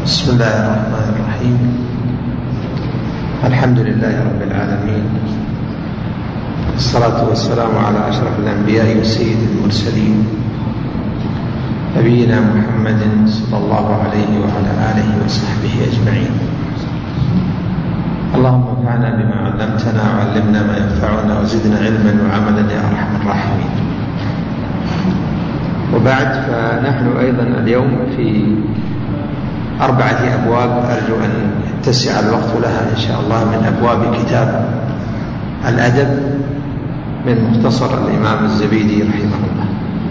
بسم الله الرحمن الرحيم. الحمد لله رب العالمين، الصلاة والسلام على أشرف الأنبياء وسيد المرسلين نبينا محمد صلى الله عليه وعلى آله وصحبه أجمعين. اللهم انفعنا بما علمتنا وعلمنا ما ينفعنا وزدنا علما وعملا يا أرحم الراحمين. وبعد، فنحن أيضا اليوم في 4 أبواب أرجو أن يتسع الوقت لها إن شاء الله، من أبواب كتاب الأدب من مختصر الإمام الزبيدي رحمه الله.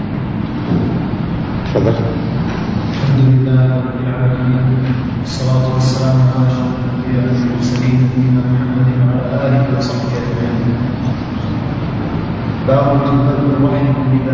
تفضل. الحمد لله رب العالمين، والصلاة والسلام على أشرف الأنبياء والمرسلين نبينا محمد وعلى آله وصحبه أجمعين. باب تبل الرحم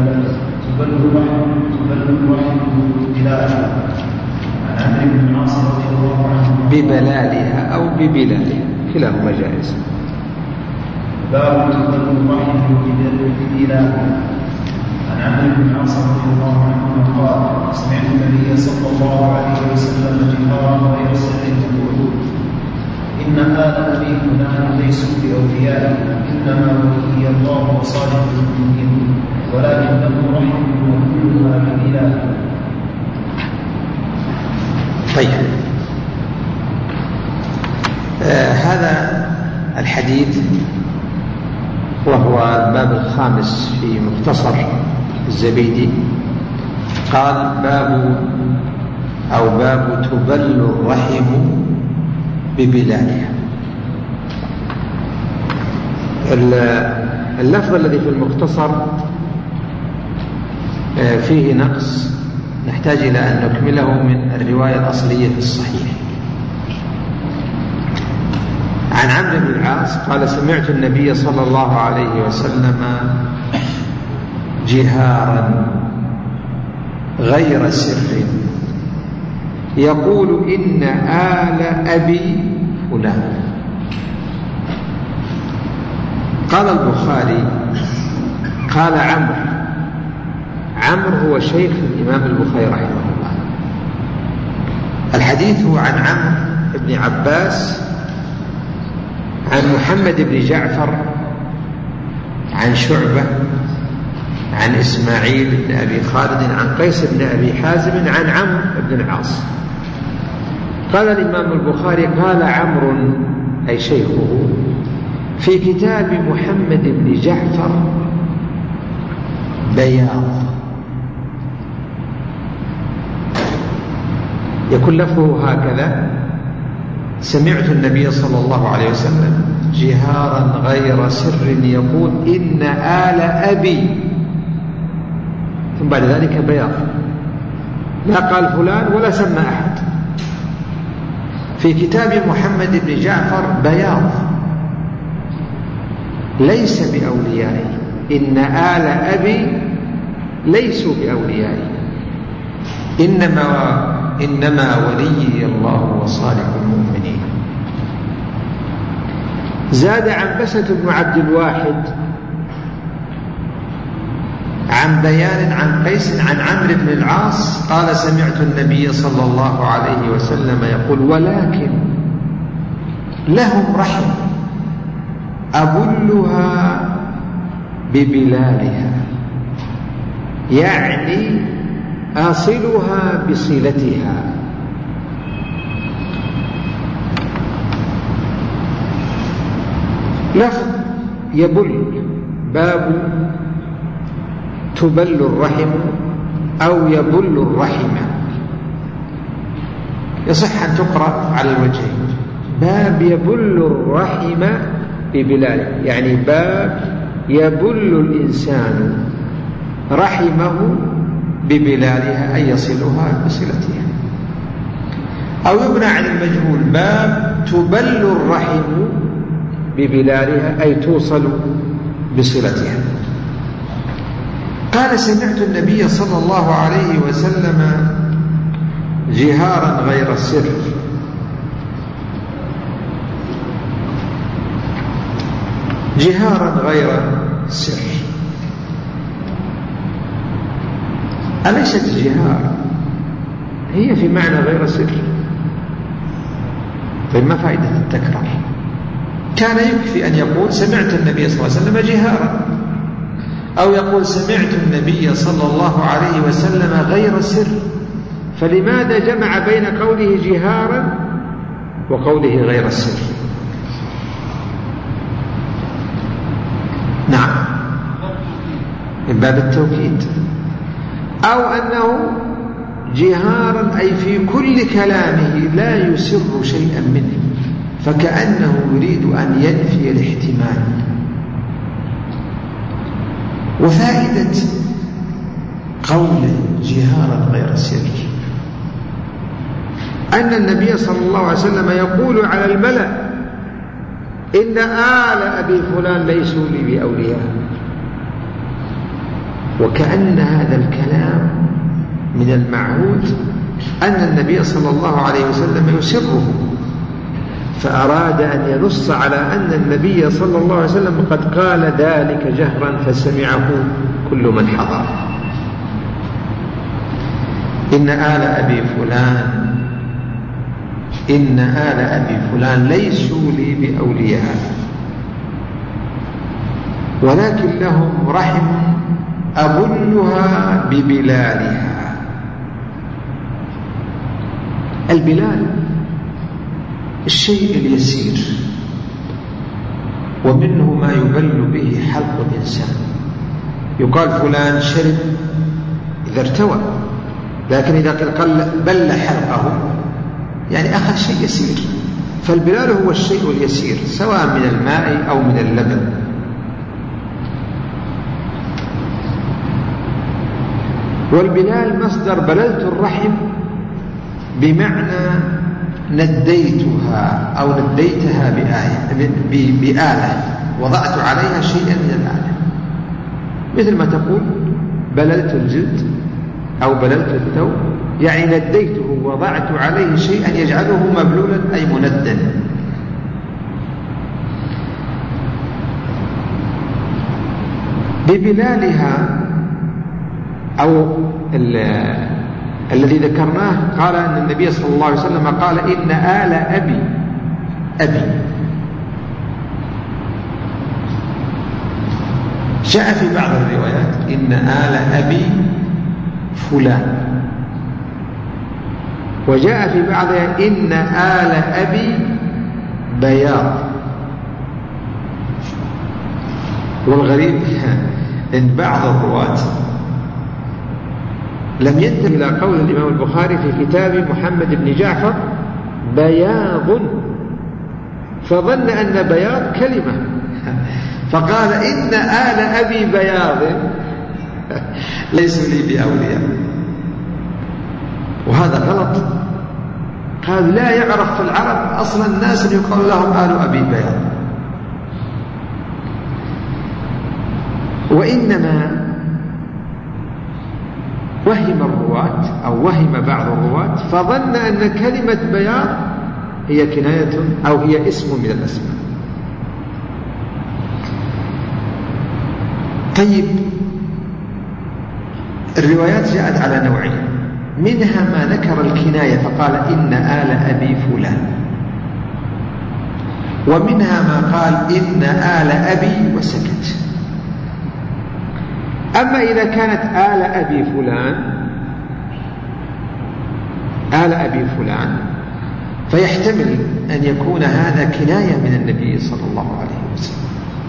بلا أجل. عن عمرو بن العاص رضي الله عنه ببلالها أو ببلالها كلاهما جائز. باب تبل الرحم ببلالها. عن عمرو بن العاص رضي الله عنه قال: سمعت النبي صلى الله عليه وسلم جهارا غير سر يقول: إن آل أبي فلان ليسوا بأولياء، إنما ولي الله وصالح المؤمنين، ولكنه رحم وكلها بإله. طيب، هذا الحديث وهو الباب الخامس في مختصر الزبيدي. قال: باب تبل الرحم ببلالها. اللفظ الذي في المختصر فيه نقص، نحتاج إلى أن نكمله من الرواية الأصلية في الصحيح. عن عمرو بن العاص قال: سمعت النبي صلى الله عليه وسلم جهارا غير سر يقول: إن آل أبي فلان. قال البخاري: قال عمرو هو شيخ الإمام البخاري رحمه الله. الحديث هو عن عمرو بن عباس عن محمد بن جعفر عن شعبة عن إسماعيل بن أبي خالد عن قيس بن أبي حازم عن عمرو بن العاص. قال الإمام البخاري: قال عمرو أي شيخه في كتاب محمد بن جعفر بياض. يكون لفظه هكذا: سمعت النبي صلى الله عليه وسلم جهارا غير سر يقول: إن آل أبي، ثم بعد ذلك بياض، لا قال فلان ولا سمى أحد. في كتاب محمد بن جعفر بياض ليس بأوليائي، إن آل أبي ليسوا بأوليائي، إنما ولي الله وصالح المؤمنين. زاد عنبسة بن عبد الواحد عن بيان عن قيس عن عمرو بن العاص قال: سمعت النبي صلى الله عليه وسلم يقول: ولكن لهم رحم أبلها ببلالها، يعني أصلها بصلتها. لفظ يبل، باب تبل الرحم أو يبل الرحم، يصح أن تقرأ على الوجهين: باب يبل الرحم ببلاله، يعني باب يبل الإنسان رحمه ببلالها أي يصلها بصلتها. أو يبنى عن المجهول: باب تبل الرحم ببلالها أي توصل بصلتها. قال: سمعت النبي صلى الله عليه وسلم جهارا غير سر. جهارا غير سر أليست جهار، هي في معنى غير سر، طيب ما فائدة التكرار؟ كان يكفي أن يقول سمعت النبي صلى الله عليه وسلم جهارا، أو يقول سمعت النبي صلى الله عليه وسلم غير سر. فلماذا جمع بين قوله جهارا وقوله غير سر؟ نعم، من باب التوكيد. أو أنه جهارا أي في كل كلامه لا يسر شيئا منه، فكأنه يريد أن ينفي الاحتمال. وفائدة قوله جهارا غير سر أن النبي صلى الله عليه وسلم يقول على الملأ إن آل أبي فلان ليسوا لي بأولياء، وكأن هذا الكلام من المعهود أن النبي صلى الله عليه وسلم يسره، فأراد أن ينص على أن النبي صلى الله عليه وسلم قد قال ذلك جهرا فسمعه كل من حضر. إن آل أبي فلان، إن آل أبي فلان ليسوا لي بأولياء، ولكن لهم رحم أبلها ببلالها. البلال الشيء اليسير، ومنه ما يبل به حلق الإنسان. يقال فلان شرب إذا ارتوى، لكن إذا قال بل حلقه يعني أخذ شيء يسير. فالبلال هو الشيء اليسير سواء من الماء أو من اللبن. والبلال مصدر بللت الرحم بمعنى نديتها أو نديتها بآلة، وضعت عليها شيئا من الآلة، مثل ما تقول بللت الجلد أو بللت الثوب، يعني نديته وضعت عليه شيئا يجعله مبلولا أي مندا. ببلالها أو الذي ذكرناه قال أن النبي صلى الله عليه وسلم قال إن آل أبي جاء في بعض الروايات إن آل أبي فلان، وجاء في بعضها إن آل أبي بياض. والغريب إن بعض الرواة لم ينتبه إلى قول الإمام البخاري في كتاب محمد بن جعفر بياض، فظن أن بياض كلمة فقال إن آل أبي بياض ليسوا لي بأولياء، وهذا غلط. قال لا يعرف في العرب أصلا الناس يقال لهم آل أبي بياض، وإنما وهم الرواة أو وهم بعض الرواة فظن أن كلمة بياض هي كناية أو هي اسم من الأسماء. طيب، الروايات جاءت على نوعين، منها ما ذكر الكناية فقال إن آل أبي فلان، ومنها ما قال إن آل أبي وسكت. أما إذا كانت آل أبي فلان فيحتمل أن يكون هذا كناية من النبي صلى الله عليه وسلم،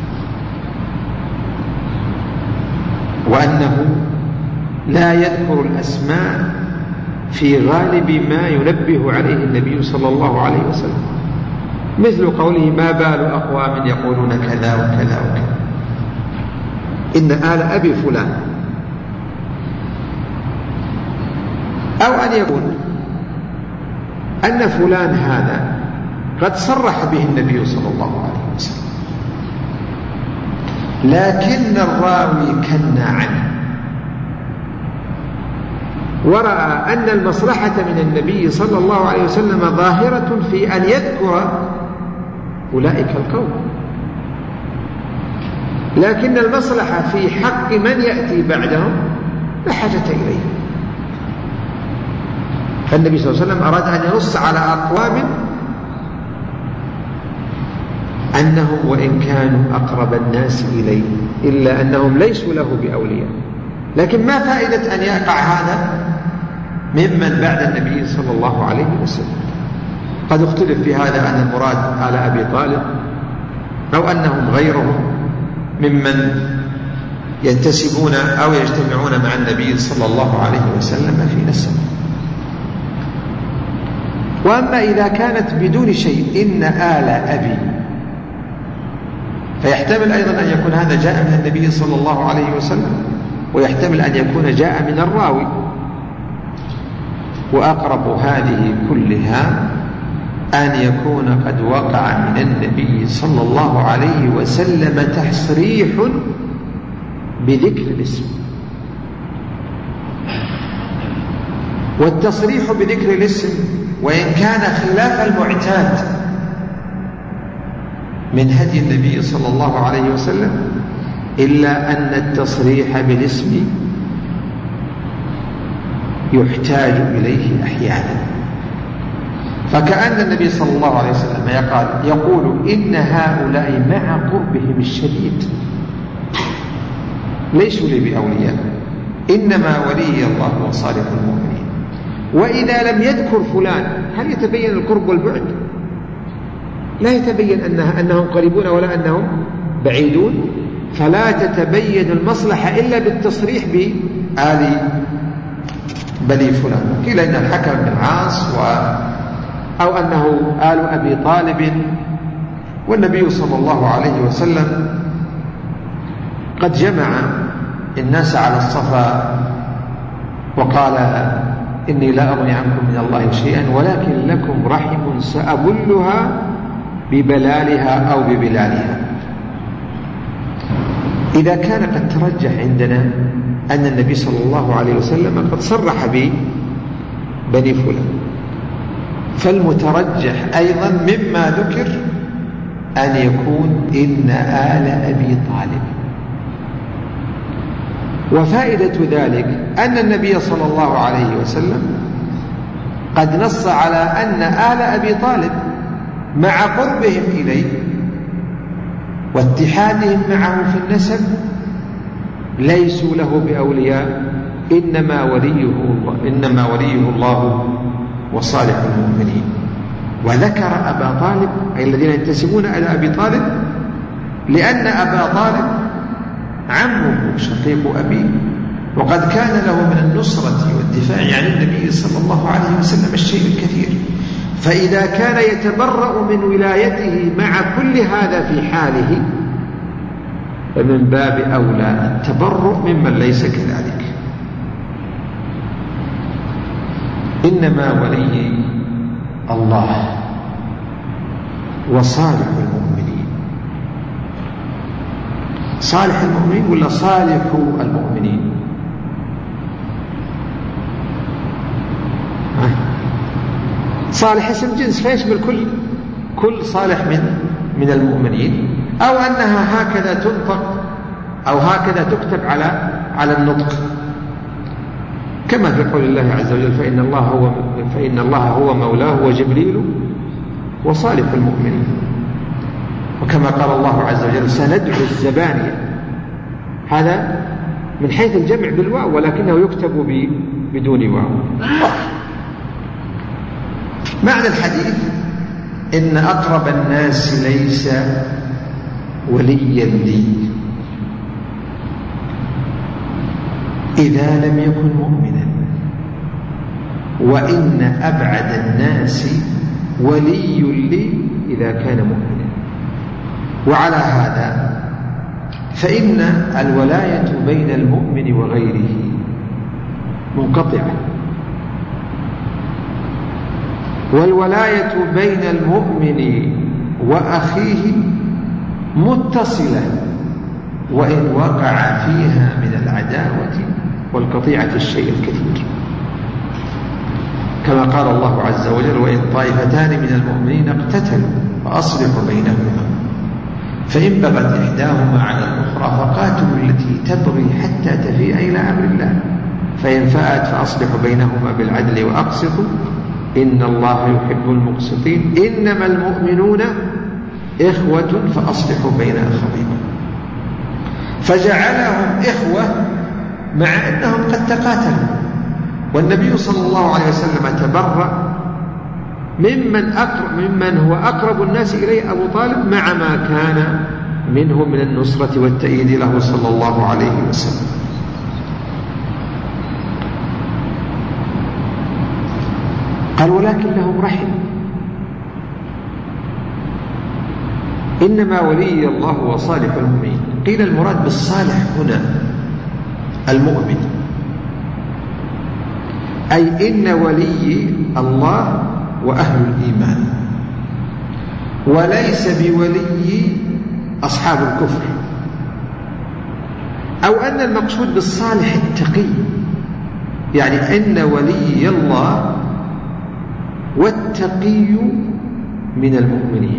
وأنه لا يذكر الأسماء في غالب ما ينبه عليه النبي صلى الله عليه وسلم، مثل قوله ما بال أقوام يقولون كذا وكذا وكذا، إن آل أبي فلان. أو أن يقول أن فلان هذا قد صرح به النبي صلى الله عليه وسلم، لكن الراوي كنى عنه ورأى أن المصلحة من النبي صلى الله عليه وسلم ظاهرة في أن يذكر أولئك القوم، لكن المصلحة في حق من يأتي بعدهم لا حاجة إليه. فالنبي صلى الله عليه وسلم أراد أن ينص على أقوام أنهم وإن كانوا أقرب الناس إليه إلا أنهم ليسوا له بأولياء. لكن ما فائدة أن يقع هذا ممن بعد النبي صلى الله عليه وسلم؟ قد اختلف في هذا أن المراد آل أبي طالب أو أنهم غيرهم ممن ينتسبون أو يجتمعون مع النبي صلى الله عليه وسلم في نسب. وأما إذا كانت بدون شيء إن آل أبي، فيحتمل أيضا أن يكون هذا جاء من النبي صلى الله عليه وسلم، ويحتمل أن يكون جاء من الراوي. وأقرب هذه كلها أن يكون قد وقع من النبي صلى الله عليه وسلم تصريح بذكر الاسم. والتصريح بذكر الاسم وإن كان خلاف المعتاد من هدي النبي صلى الله عليه وسلم، إلا أن التصريح بالاسم يحتاج إليه أحيانا. فكأن النبي صلى الله عليه وسلم يقول إن هؤلاء مع قربهم الشديد ليسوا لي بأولياء، إنما ولي الله وصالح المؤمنين. وإذا لم يذكر فلان هل يتبين القرب والبعد؟ لا يتبين أنهم قريبون ولا أنهم بعيدون. فلا تتبين المصلحة إلا بالتصريح بآل بني فلان. قيل إن الحكم بن العاص أو أنه آل أبي طالب. والنبي صلى الله عليه وسلم قد جمع الناس على الصفا وقال إني لا أغني عنكم من الله شيئا ولكن لكم رحم سأبلها ببلالها أو ببلالها. إذا كان قد ترجح عندنا أن النبي صلى الله عليه وسلم قد صرح ببني فلان، فالمترجح أيضا مما ذكر أن يكون إن آل أبي طالب. وفائدة ذلك أن النبي صلى الله عليه وسلم قد نص على أن آل أبي طالب مع قربهم إليه واتحادهم معه في النسب ليسوا له بأولياء، إنما وليه الله وصالح المؤمنين. وذكر أبا طالب أي الذين ينتسبون إلى أبي طالب لأن أبا طالب عمه شقيق أبيه، وقد كان له من النصرة والدفاع عن النبي صلى الله عليه وسلم الشيء الكثير. فإذا كان يتبرأ من ولايته مع كل هذا في حاله فمن باب أولى التبرؤ ممن ليس كذلك. إنما ولي الله وصالح المؤمنين. صالح المؤمنين ولا صالح المؤمنين؟ صالح اسم جنس فيشمل كل صالح من المؤمنين، أو أنها هكذا تنطق أو هكذا تكتب على النطق، كما في قول الله عز وجل فإن الله هو مولاه وجبريل وصالح المؤمنين. وكما قال الله عز وجل سندعو الزبانية، هذا من حيث الجمع بالواو ولكنه يكتب بدون واو. معنى الحديث إن أقرب الناس ليس وليا لي إذا لم يكن مؤمنا، وإن أبعد الناس ولي لي إذا كان مؤمنا. وعلى هذا فإن الولاية بين المؤمن وغيره منقطعة، والولاية بين المؤمن وأخيه متصلة، وإن وقع فيها من العداوة والقطيعة الشيء الكثير، كما قال الله عز وجل وإن طائفتان من المؤمنين اقتتلوا فأصلحوا بينهما فإن بغت إحداهما على الأخرى فقاتلوا التي تبغي حتى تفيء إلى أمر الله فإن فاءت فأصلحوا بينهما بالعدل وأقسطوا إن الله يحب المقسطين إنما المؤمنون إخوة فأصلحوا بين أخويكم، فجعلهم إخوة مع أنهم قد تقاتلوا. والنبي صلى الله عليه وسلم تبرأ ممن هو أقرب الناس إليه أبو طالب مع ما كان منه من النصرة والتأييد له صلى الله عليه وسلم. قال ولكن لهم رحم، إنما ولي الله وصالح المؤمنين. قيل المراد بالصالح هنا المؤمن، أي إن ولي الله وأهل الإيمان، وليس بولي أصحاب الكفر، أو أن المقصود بالصالح التقي، يعني أن ولي الله والتقي من المؤمنين،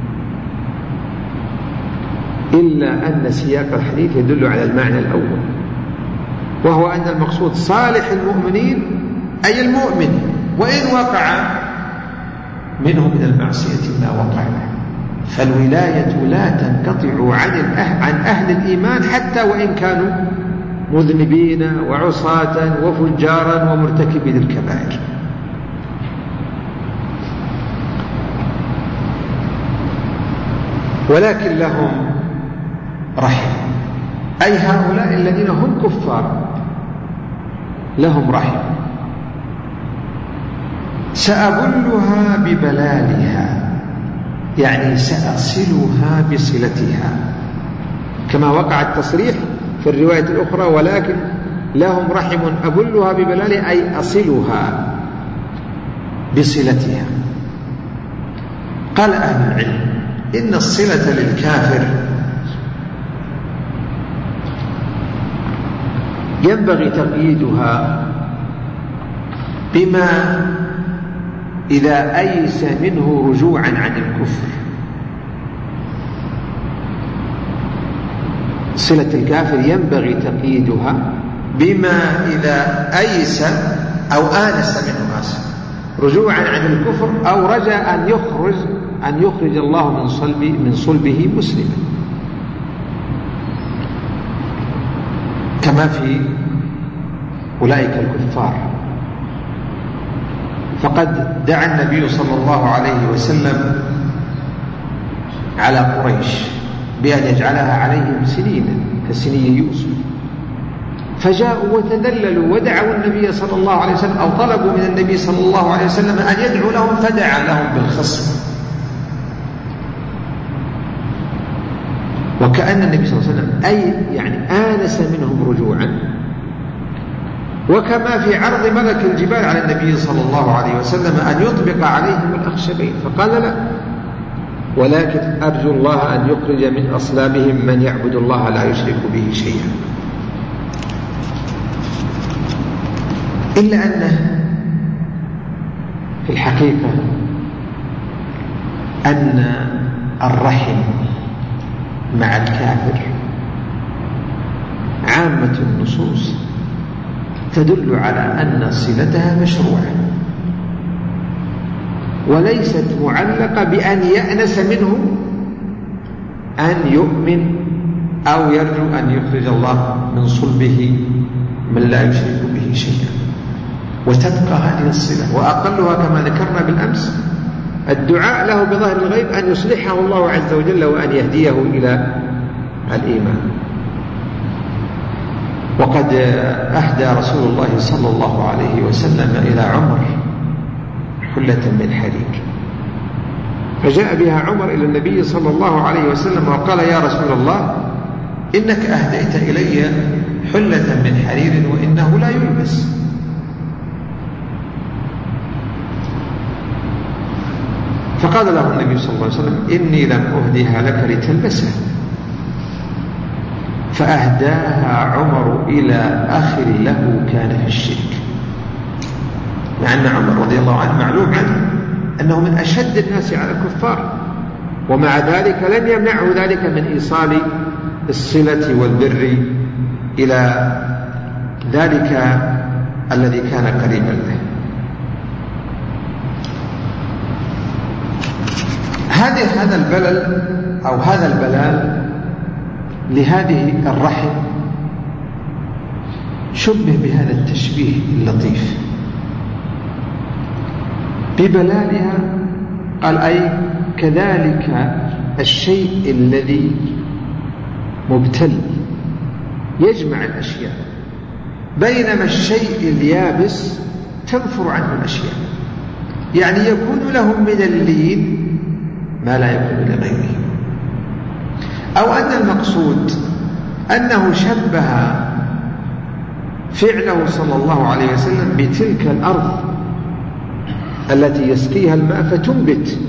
إلا أن سياق الحديث يدل على المعنى الأول، وهو أن المقصود صالح المؤمنين أي المؤمن، وإن وقع منه من المعصية ما وقع. فالولاية لا تنقطع عن أهل الإيمان حتى وإن كانوا مذنبين وعصاة وفجارا ومرتكبين الكبائر. ولكن لهم رحم، أي هؤلاء الذين هم كفار لهم رحم، سأبلها ببلالها، يعني سأصلها بصلتها، كما وقع التصريح في الرواية الأخرى ولكن لهم رحم أبلها ببلالها، أي أصلها بصلتها. قال أهل العلم إن الصلة للكافر ينبغي تقييدها بما إذا أيس منه رجوعا عن الكفر. صلة الكافر ينبغي تقييدها بما إذا أيس أو آنس منه رجوعا عن الكفر، أو رجاء أن يخرج الله من صلبه مسلما، كما في أولئك الكفار. فقد دعا النبي صلى الله عليه وسلم على قريش بأن يجعلها عليهم سنينا كسني يوسف، فجاءوا وتدللوا ودعوا النبي صلى الله عليه وسلم، أو طلبوا من النبي صلى الله عليه وسلم أن يدعو لهم، فدعا لهم بالخصم. وكأن النبي صلى الله عليه وسلم يعني آنس منهم رجوعا، وكما في عرض ملك الجبال على النبي صلى الله عليه وسلم أن يطبق عليهم الأخشبين، فقال لا، ولكن أرجو الله أن يخرج من أصلابهم من يعبد الله لا يشرك به شيئا. إلا أنه في الحقيقة أن الرحم مع الكافر عامة النصوص تدل على أن صلتها مشروعة، وليست معلقة بأن يأنس منه أن يؤمن أو يرجو أن يخرج الله من صلبه من لا يشرك به شيئا. وتبقى هذه الصلة، وأقلها كما ذكرنا بالأمس الدعاء له بظهر الغيب أن يصلحه الله عز وجل وأن يهديه إلى الإيمان. وقد أهدى رسول الله صلى الله عليه وسلم إلى عمر حلة من حرير، فجاء بها عمر إلى النبي صلى الله عليه وسلم وقال يا رسول الله إنك أهديت إلي حلة من حرير وإنه لا يلبس. فقال له النبي صلى الله عليه وسلم إني لم أهدها لك لتلبسها، فأهداها عمر إلى أخ له كان في الشرك، مع أن عمر رضي الله عنه معلوم عنه أنه من أشد الناس على الكفار، ومع ذلك لم يمنعه ذلك من إيصال الصلة والبر إلى ذلك الذي كان قريبا له. هذا البلل أو هذا البلال لهذه الرحم شبه بهذا التشبيه اللطيف ببلالها، قال أي كذلك الشيء الذي مبتل يجمع الأشياء، بينما الشيء اليابس تنفر عنه الأشياء، يعني يكون له من اللين ما لا يكون لغيره. أو أن المقصود أنه شبه فعله صلى الله عليه وسلم بتلك الأرض التي يسقيها الماء فتنبت،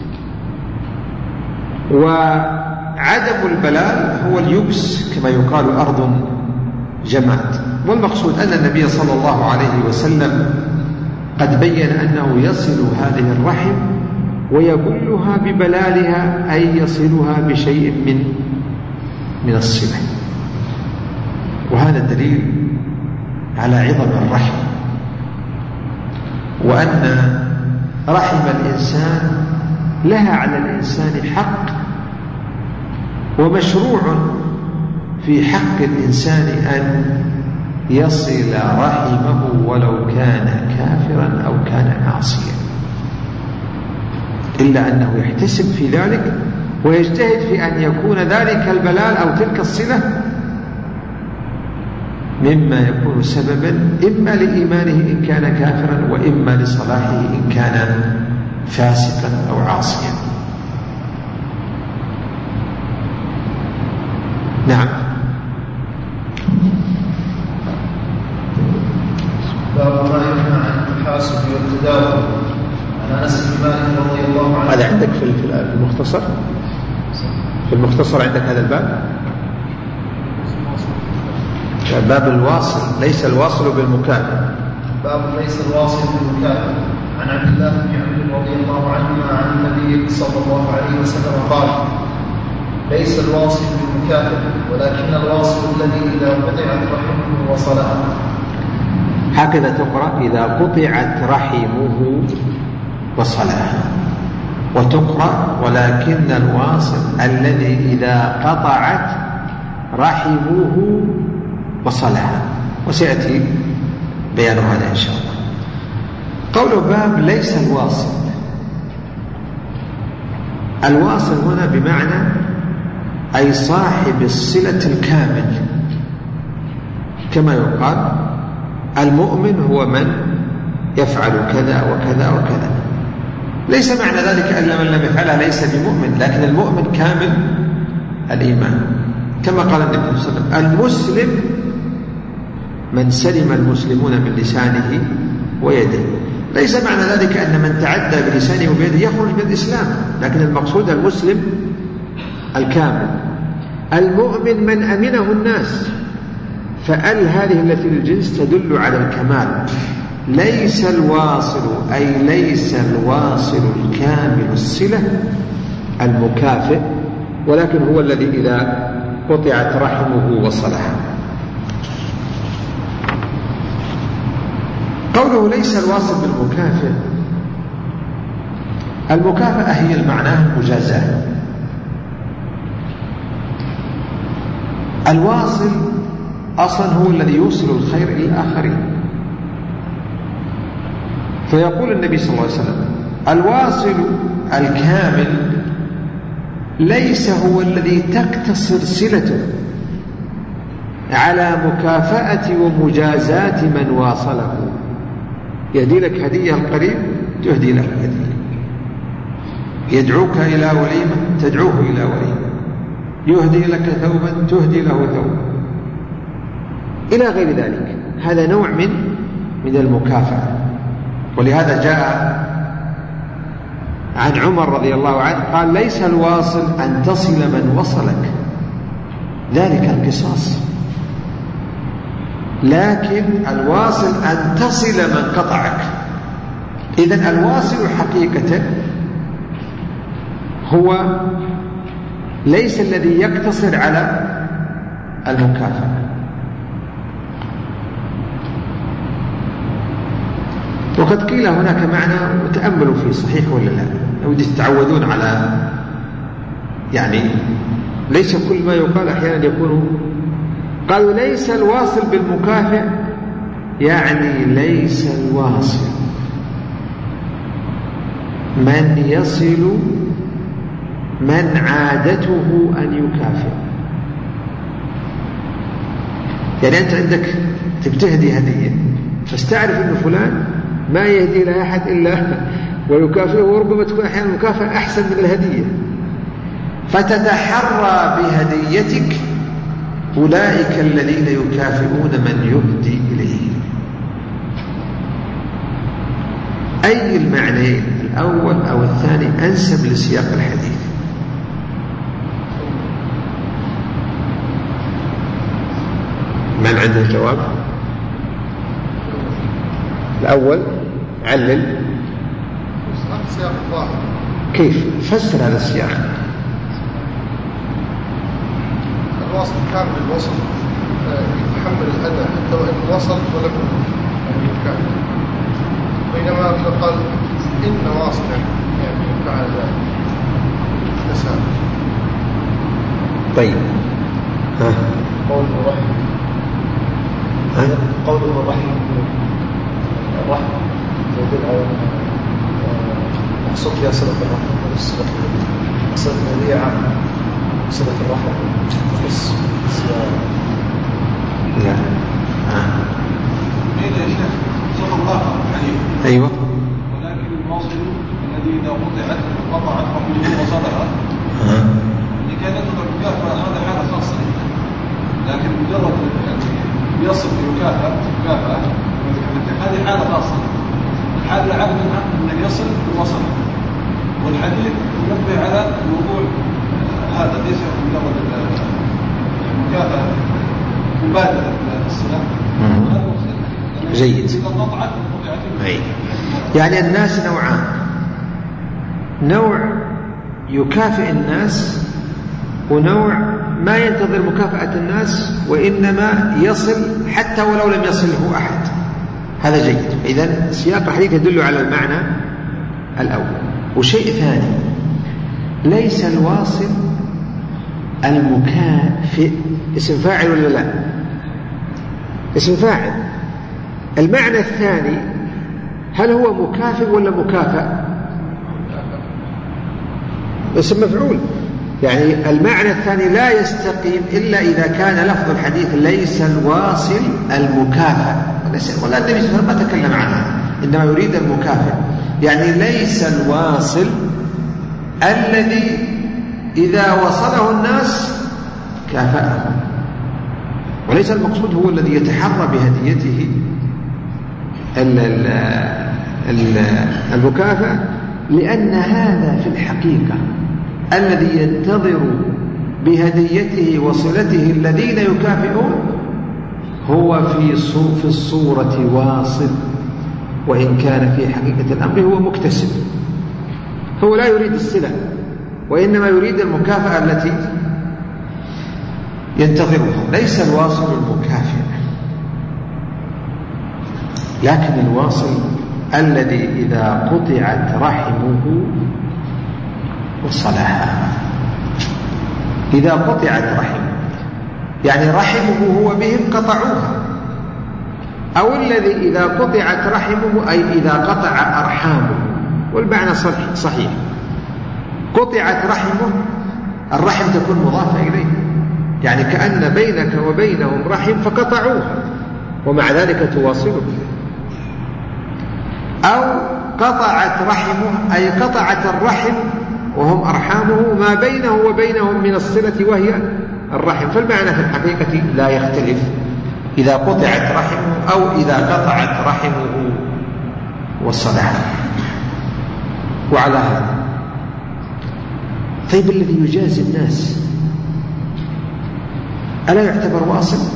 وعدم البلال هو اليبس كما يقال أرض جماد. والمقصود أن النبي صلى الله عليه وسلم قد بين أنه يصل هذه الرحم ويبلها ببلالها، أي يصلها بشيء من الصلة. وهذا دليل على عظم الرحم، وأن رحم الإنسان لها على الإنسان حق، ومشروع في حق الإنسان أن يصل رحمه ولو كان كافرا أو كان عاصيا، إلا أنه يحتسب في ذلك ويجتهد في أن يكون ذلك البلال أو تلك الصلة مما يكون سببا إما لإيمانه إن كان كافرا، وإما لصلاحه إن كان فاسقا أو عاصيا. نعم. باب ما ينهى عن التحاسب والتداول. عن أنس بن مالك رضي الله عنه. هذا عندك في المختصر؟ في المختصر عندك هذا الباب؟ باب الواصل، ليس الواصل بالمكافئ. باب ليس الواصل بالمكافئ. عن عبد الله بن عمرو رضي الله عنهما عن النبي صلى الله عليه وسلم قال: ليس الواصل بالمكافئ، ولكن الواصل الذي إذا قطعت رحمه وصلها. هكذا تقرأ: إذا قطعت رحمه وصلها. وتقرأ: ولكن الواصل الذي إذا قطعت رحمه وصلها. وسيأتي بيان هذا إن شاء الله. قول باب ليس الواصل، الواصل هنا بمعنى أي صاحب الصلة الكامل، كما يقال المؤمن هو من يفعل كذا وكذا وكذا. ليس معنى ذلك أن من لم يفعلها ليس بمؤمن، لكن المؤمن كامل الإيمان، كما قال النبي صلى الله عليه وسلم: المسلم من سلم المسلمون من لسانه ويده. ليس معنى ذلك أن من تعدى بلسانه وبيده يخرج من الإسلام، لكن المقصود المسلم الكامل. المؤمن من أمنه الناس، فأل هذه التي للجنس تدل على الكمال. ليس الواصل أي ليس الواصل الكامل الصلة المكافئ، ولكن هو الذي إذا قطعت رحمه وصلها. قوله ليس الواصل بالمكافئ، المكافأة هي المعنى المجازاة. الواصل أصلا هو الذي يوصل الخير إلى الآخرين، فيقول النبي صلى الله عليه وسلم: الواصل الكامل ليس هو الذي تقتصر صلته على مكافأة ومجازاة من واصله. يهدي لك هدية القريب تهدي له هدية، يدعوك إلى وليمة تدعوه إلى وليمة، يهدي لك ثوبا تهدي له ثوبا، إلى غير ذلك. هذا نوع من المكافأة. ولهذا جاء عن عمر رضي الله عنه قال: ليس الواصل أن تصل من وصلك، ذلك القصاص، لكن الواصل أن تصل من قطعك. إذن الواصل حقيقة هو ليس الذي يقتصر على المكافأة. وقد قيل هناك معنى وتأملوا فيه صحيح ولا لا. ودي تتعودون على يعني ليس كل ما يقال أحيانا يكون. قالوا ليس الواصل بالمكافئ، يعني ليس الواصل من يصل من عادته أن يكافئ. يعني أنت عندك تبتهدي هدية، فاستعرف أن فلان ما يهدي لا أحد إلا ويكافئه، وربما تكون أحيانا المكافأة أحسن من الهدية، فتتحرى بهديتك أولئك الذين يكافئون من يهدي إليه. أي المعنيين الأول أو الثاني أنسب لسياق الحديث؟ من عنده الجواب؟ الأول علل كيف فسر هذا السياق؟ الواصل كامل الوصل يتحمل الأذى حتى وإن وصل ولم يكافئ، بينما لو قال إن واصلا يعني فعل ذلك نسأل. طيب قوله الرحم، قوله الرحم يدل على مقصود فيها صلة الرحم، صلة النبي عام صلة الرحم بس لا إيه يا شيخ صلى الله عليه. أيوة. ولكن الواصل الذي إذا قطعت رحمه وصلها لكي لا تدرك المكافأة هذا حالة خاصة، لكن مجرد يصل بمكافأة هذه حالة خاصة. الحالة العامة منها أن يصل بوصل، والحديث ينبه على الموضوع هذا ليس مجرد المكافأة مبادرة الصلة. جيد. يعني الناس نوعان، نوع يكافئ الناس، ونوع ما ينتظر مكافأة الناس وإنما يصل حتى ولو لم يصله أحد. هذا جيد. إذن سياق الحديث يدل على المعنى الأول. وشيء ثاني، ليس الواصل المكافئ اسم فاعل ولا لا؟ اسم فاعل. المعنى الثاني هل هو مكافئ ولا مكافأ؟ اسم مفعول. يعني المعنى الثاني لا يستقيم إلا إذا كان لفظ الحديث ليس الواصل المكافئ، ولا النبي صلى الله عليه وسلم ما تكلم عنها، إنما يريد المكافئ. يعني ليس الواصل الذي إذا وصله الناس كافأهم، وليس المقصود هو الذي يتحرى بهديته المكافأة، لأن هذا في الحقيقة الذي ينتظر بهديته وصلته الذين يكافئون هو في الصورة واصل، وإن كان في حقيقة الأمر هو مكتسب. هو لا يريد الصلة، وإنما يريد المكافأة التي ينتظرها. ليس الواصل المكافئ، لكن الواصل الذي إذا قطعت رحمه وصلها. إذا قطعت رحمه يعني رحمه هو بهم قطعوها، أو الذي إذا قطعت رحمه أي إذا قطع أرحامه، والمعنى صحيح. قطعت رحمه، الرحم تكون مضافة إليه، يعني كأن بينك وبينهم رحم فقطعوها ومع ذلك تواصله. أو قطعت رحمه أي قطعت الرحم وهم أرحامه ما بينه وبينهم من الصلة وهي الرحم. فالمعنى في الحقيقة لا يختلف إذا قطعت رحمه أو إذا قطعت رحمه وصلها. وعلى هذا طيب الذي يجازي الناس ألا يعتبر واصل؟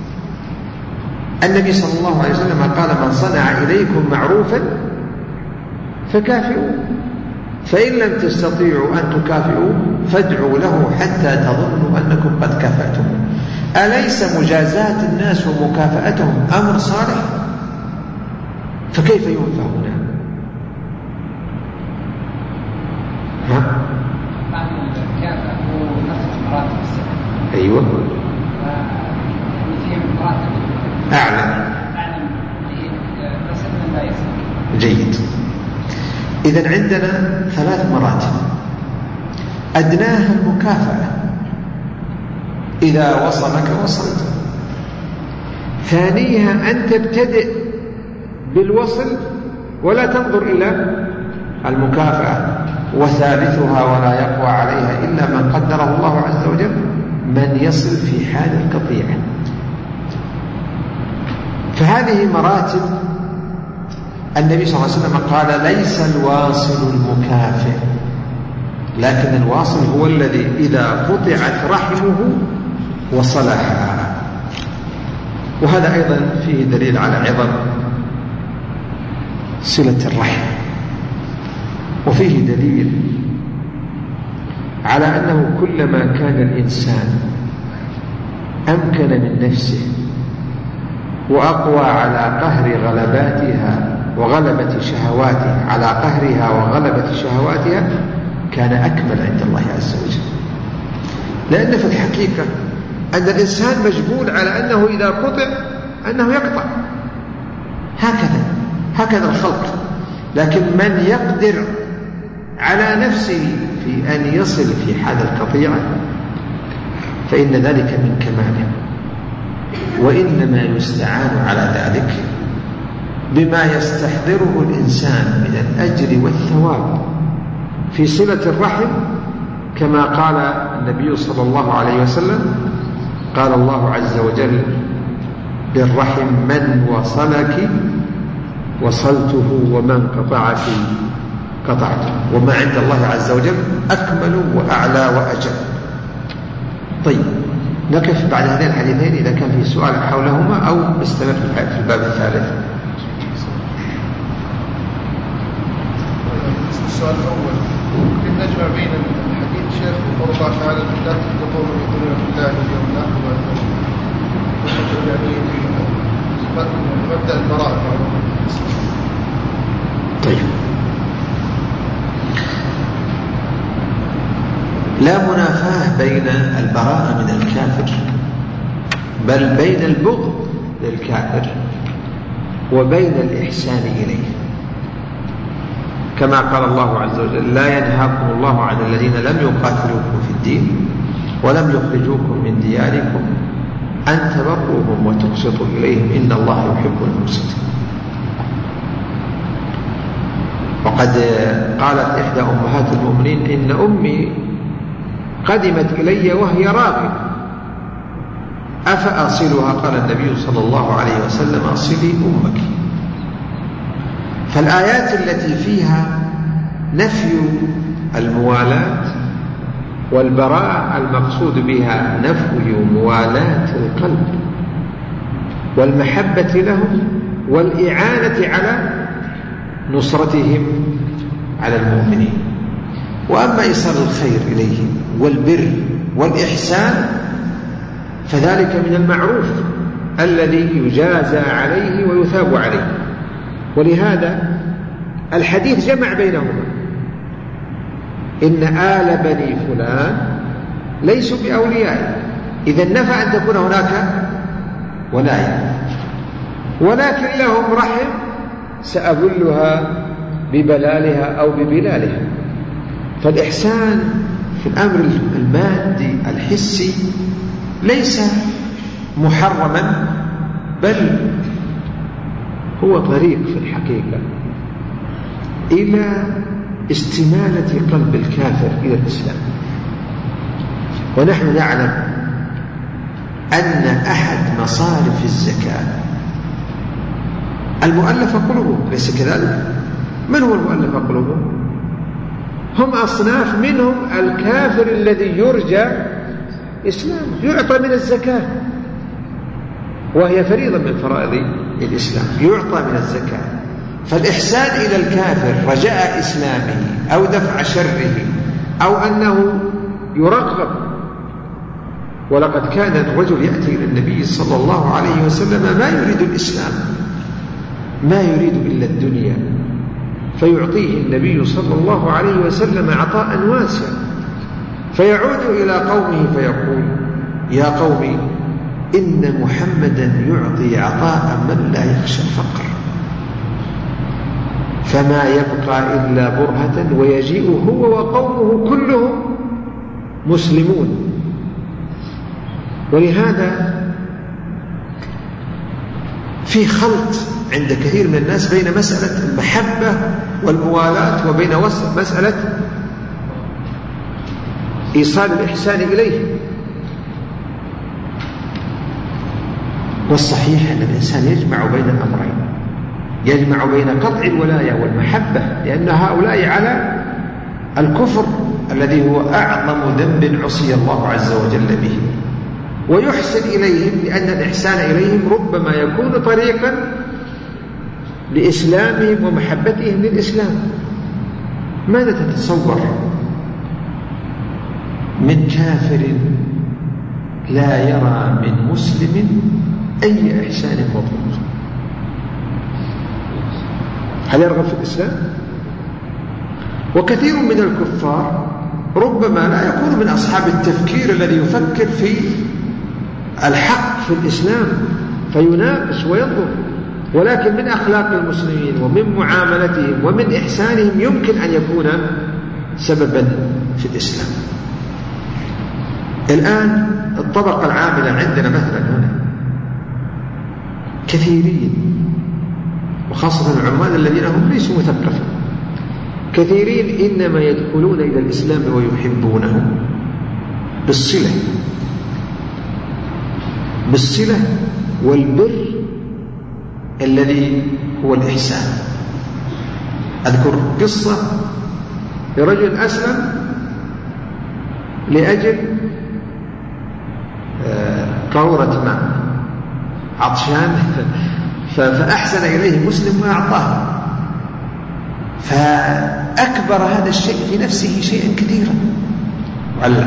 النبي صلى الله عليه وسلم قال: من صنع إليكم معروفا فكافئوا، فإن لم تستطيعوا أن تكافئوا فادعوا له حتى تظنوا أنكم قد كافأتم. أليس مجازاة الناس ومكافأتهم أمر صالح؟ فكيف ينفع هنا؟ بعد الكافة هو نفس مراتب السنة. أيوة. فيه مراتب أعلى. بس من لا يصل. جيد. إذن عندنا 3 مراتب. أدناها المكافأة، إذا وصلك وصلت. ثانيها أن تبتدئ بالوصل ولا تنظر إلى المكافأة. وثالثها ولا يقوى عليها إلا من قدره الله عز وجل، من يصل في حال القطيعة. فهذه مراتب. النبي صلى الله عليه وسلم قال: ليس الواصل المكافئ، لكن الواصل هو الذي إذا قطعت رحمه وصلها. وهذا أيضا فيه دليل على عظم صلة الرحم، وفيه دليل على أنه كلما كان الإنسان أمكن من نفسه وأقوى على قهر غلباتها وغلبة شهواتها، على قهرها وغلبة شهواتها، كان أكمل عند الله عز وجل. لأن في الحقيقة أن الإنسان مجبول على أنه إذا قطع أنه يقطع، هكذا الخلق. لكن من يقدر على نفسه في أن يصل في حال القطيعة فإن ذلك من كماله، وإنما يستعان على ذلك بما يستحضره الإنسان من الأجر والثواب في صلة الرحم، كما قال النبي صلى الله عليه وسلم: قال الله عز وجل للرحم: من وصلك وصلته، ومن قطعك قطعته. وما عند الله عز وجل أكمل وأعلى وأجل. طيب، نقف بعد هذين الحديثين إذا كان في سؤال حولهما، أو نستمر في الباب الثالث. السؤال الأول: ممكن نجمع بين الحديث شيخ الله تعالى لا تقوم بقدر الله اليوم الآخر، يعني مبدأ البراءة. طيب، لا منافاة بين البراءة من الكافر، بل بين البغض للكافر وبين الإحسان إليه، كما قال الله عز وجل: لا ينهاكم الله عن الذين لم يقاتلوكم في الدين ولم يخرجوكم من دياركم أن تبروهم وتقسطوا إليهم إن الله يحب المقسطين. وقد قالت إحدى أمهات المؤمنين: إن أمي قدمت إلي وهي راغبة أفأصلها؟ قال النبي صلى الله عليه وسلم: أصلي أمك. فالآيات التي فيها نفي الموالاة والبراءة المقصود بها نفي موالاة القلب والمحبة لهم والإعانة على نصرتهم على المؤمنين. وأما إيصال الخير إليهم والبر والإحسان فذلك من المعروف الذي يجازى عليه ويثاب عليه. ولهذا الحديث جمع بينهما: إن آل بني فلان ليسوا بأولياء. إذا نفى أن تكون هناك ولاية، ولكن لهم رحم سأبلها ببلالها أو ببلالها. فالإحسان في الأمر المادي الحسي ليس محرما، بل هو طريق في الحقيقة إلى استمالة قلب الكافر إلى الإسلام. ونحن نعلم أن أحد مصارف الزكاة المؤلفة قلوبهم، ليس كذلك؟ من هو المؤلفة قلوبهم؟ هم أصناف، منهم الكافر الذي يرجى إسلام يعطى من الزكاة، وهي فريضة من فرائض الإسلام، يعطى من الزكاة. فالإحسان إلى الكافر رجاء إسلامه أو دفع شره أو أنه يرغب. ولقد كان الرجل يأتي إلى النبي صلى الله عليه وسلم ما يريد الإسلام، ما يريد إلا الدنيا، فيعطيه النبي صلى الله عليه وسلم عطاء واسعا، فيعود إلى قومه فيقول: يا قوم، إن محمدا يعطي عطاء من لا يخشى الفقر، فما يبقى إلا برهة ويجيء هو وقومه كلهم مسلمون. ولهذا في خلط عند كثير من الناس بين مسألة المحبة والموالاة وبين مسألة إيصال الإحسان إليه. والصحيح أن الإنسان يجمع بين الأمرين، يجمع بين قطع الولاية والمحبة، لأن هؤلاء على الكفر الذي هو أعظم ذنب عصي الله عز وجل به، ويحسن إليهم لأن الإحسان إليهم ربما يكون طريقا لإسلامهم ومحبتهم للإسلام. ماذا تتصور من كافر لا يرى من مسلم أي إحسان مطلوب؟ هل يرغب في الإسلام؟ وكثير من الكفار ربما لا يكون من أصحاب التفكير الذي يفكر في الحق في الإسلام فيناقش وينظر، ولكن من أخلاق المسلمين ومن معاملتهم ومن إحسانهم يمكن أن يكون سببا في الإسلام. الآن الطبقة العاملة عندنا مثلا هنا كثيرين، وخاصة العمال الذين هم ليسوا مثقفين، كثيرين إنما يدخلون إلى الإسلام ويحبونه بالصلة والبر الذي هو الإحسان. أذكر قصة لرجل أسلم لأجل قارورة ماء، عطشان، فأحسن إليه مسلم وأعطاه، فأكبر هذا الشيء في نفسه شيئا كثيرا. وعلى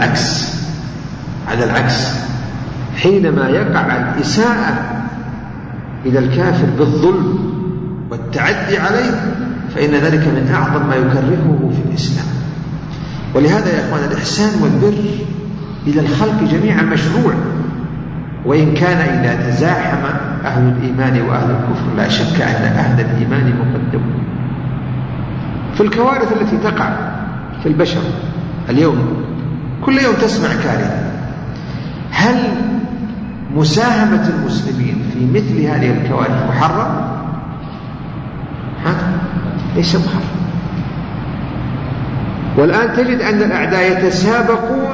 العكس حينما يقع الإساءة إلى الكافر بالظلم والتعدي عليه فإن ذلك من أعظم ما يكرهه في الإسلام. ولهذا يا إخوان الإحسان والبر إلى الخلق جميعا مشروع، وإن كان إذا تزاحم أهل الإيمان وأهل الكفر لا شك أن أهل الإيمان مقدمون. في الكوارث التي تقع في البشر اليوم، كل يوم تسمع كارثة، هل مساهمة المسلمين في مثل هذه الكوارث محرم؟ ليس محرم. والآن تجد أن الأعداء يتسابقون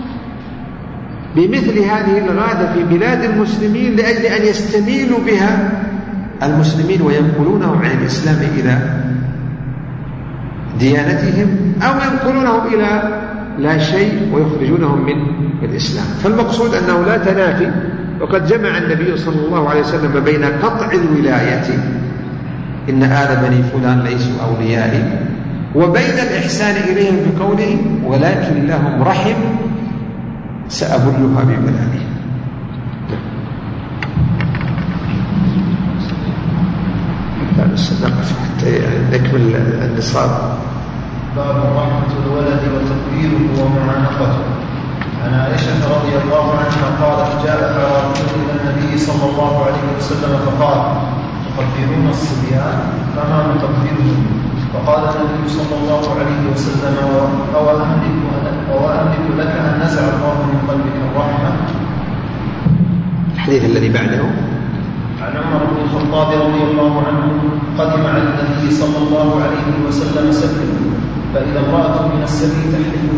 بمثل هذه الغادة في بلاد المسلمين لأجل أن يستميلوا بها المسلمين وينقلونهم عن الإسلام إلى ديانتهم، أو ينقلونهم إلى لا شيء ويخرجونهم من الإسلام. فالمقصود أنه لا تنافي، وقد جمع النبي صلى الله عليه وسلم بين قطع الولاية، إن آل بني فلان ليسوا أوليائي، وبين الإحسان إليهم بقوله: ولكن لهم رحم سأبلها ببلالي. حتى نكمل النصاب. باب رحمة الولد وتكبيره ومعانقته. عن عائشة رضي الله عنها قالت: جاء أعرابي إلى النبي صلى الله عليه وسلم فقال: تقبلون الصبيان فما نقبلهم؟ فقال النبي صلى الله عليه وسلم: أوأملك لك أن نزع الله من قلبك الرحمة؟ الحديث الذي بعده عن عمر بن الخطاب رضي الله عنه قدم على النبي صلى الله عليه وسلم سبيل، فإذا امرأة من السبيل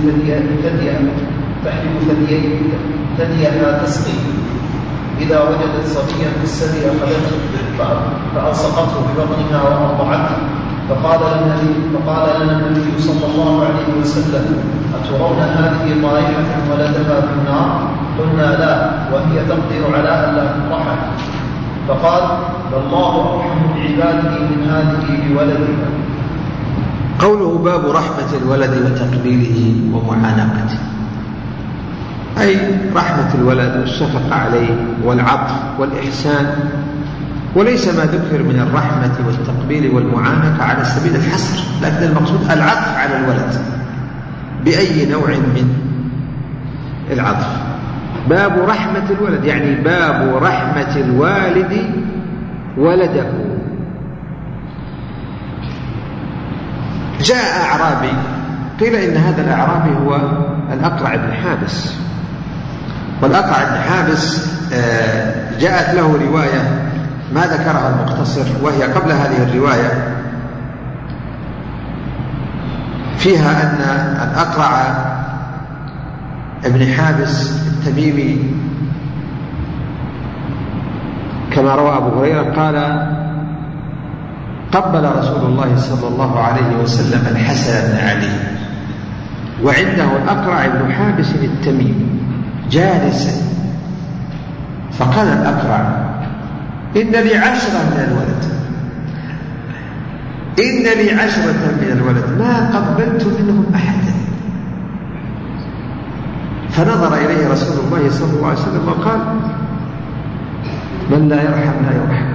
تحلب ثديها تسقي، إذا وجدت صبيا في السبي أخذته فألصقته ببطنها وأرضعته. فقال لنا النبي صلى الله عليه وسلم: أترون هذه طائحة ولدها في النار؟ قلنا: لا، وهي تقدر على أن لا تطرحه. فقال: والله أرحم بعباده من هذه بولدها. قوله باب رحمة الولد وتقبيله ومعانقته، أي رحمة الولد والشفقة عليه والعطف والإحسان وليس ما ذكر من الرحمة والتقبيل والمعانقة على سبيل الحصر، لكن المقصود العطف على الولد بأي نوع من العطف. باب رحمة الولد يعني باب رحمة الوالد ولده. جاء أعرابي قيل إن هذا الأعرابي هو الأقرع بن حابس، والأقرع بن حابس جاءت له رواية ما ذكرها المختصر، وهي قبل هذه الرواية، فيها أن الأقرع ابن حابس التميمي كما روى أبو هريرة قال: قبل رسول الله صلى الله عليه وسلم الحسن بن علي وعنده الأقرع بن حابس التميمي جالسا، فقال الأقرع: إن لي 10 من الولد، إن لي 10 من الولد ما قبلت منهم أحدا. فنظر إليه رسول الله صلى الله عليه وسلم وقال: من لا يرحم لا يرحم.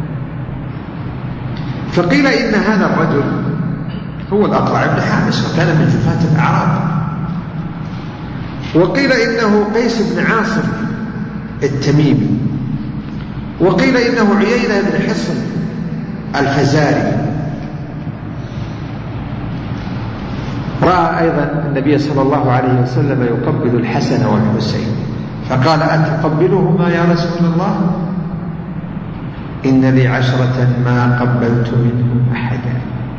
فقيل إن هذا الرجل هو الأقرع بن حابس وكان من جفاة الأعراب، وقيل إنه قيس بن عاصم التميمي، وقيل إنه عيينة بن حصن الفزاري. رأى أيضا النبي صلى الله عليه وسلم يقبل الحسن والحسين فقال: أتقبلهما يا رسول الله؟ إن لي 10 ما قبلت منهم أحدا.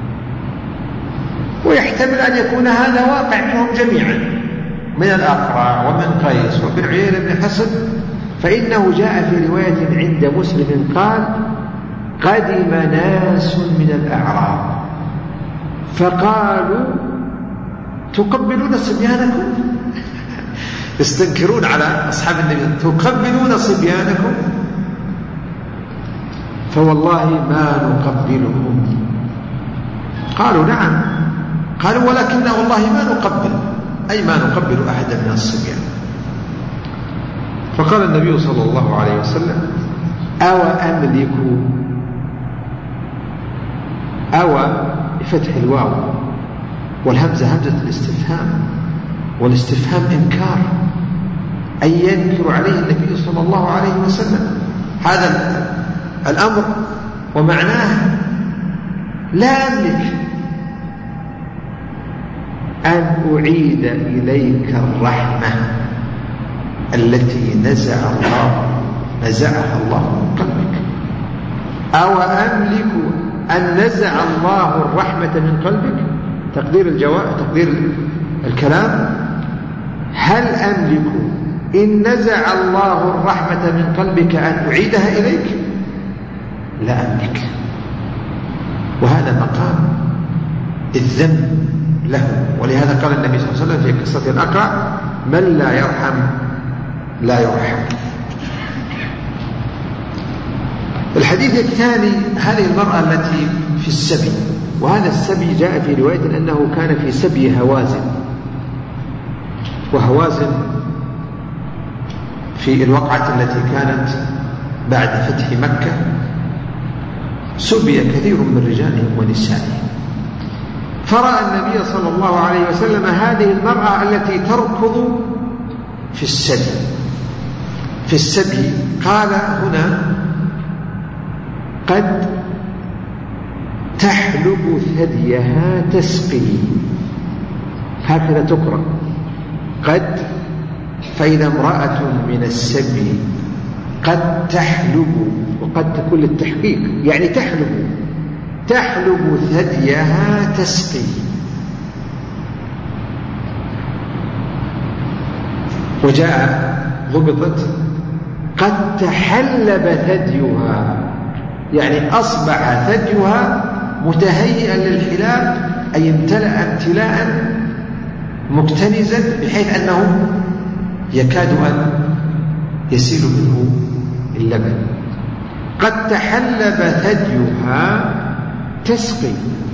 ويحتمل أن يكون هذا واقع منهم جميعا، من الأقرع ومن قيس ومن عيينة بن حصن، فإنه جاء في رواية عند مسلم قال: قدم ناس من الأعراب فقالوا: تقبلون صبيانكم؟ يستنكرون على أصحاب النبي: تقبلون صبيانكم؟ فوالله ما نقبلهم. قالوا: نعم. قالوا: ولكن والله ما نقبل، أي ما نقبل أحدا من الصبيان. فقال النبي صلى الله عليه وسلم: أو أملك، أو بفتح الواو والهمزة همزة الاستفهام، والاستفهام إنكار، أي ينكر عليه النبي صلى الله عليه وسلم هذا الأمر، ومعناه لا أملك أن أعيد إليك الرحمة التي نزعها الله من قلبك. أو أملك أن نزع الله الرحمة من قلبك. تقدير الجواب، تقدير الكلام: هل أملك إن نزع الله الرحمة من قلبك أن أعيدها إليك؟ لا أملك. وهذا مقام الذم له، ولهذا قال النبي صلى الله عليه وسلم في قصة الأقرع: من لا يرحم لا يرحم. الحديث الثاني: هذه المرأة التي في السبي، وهذا السبي جاء في رواية أنه كان في سبي هوازن، وهوازن في الوقعة التي كانت بعد فتح مكة سبي كثير من رجالهم ونسائهم، فرأى النبي صلى الله عليه وسلم هذه المرأة التي تركض في السبي قال هنا: قد تحلب ثديها تسقي. هكذا تقرأ قد، فإذا امرأة من السبي قد تحلب، وقد تكون للتحقيق يعني تحلب ثديها تسقي. وجاء ضبطت قد تحلب ثديها، يعني أصبح ثديها متهيئا للحلاب، أي امتلأ امتلاء مكتنزا بحيث أنه يكاد أن يسيل منه اللبن. قد تحلب ثديها تسقي.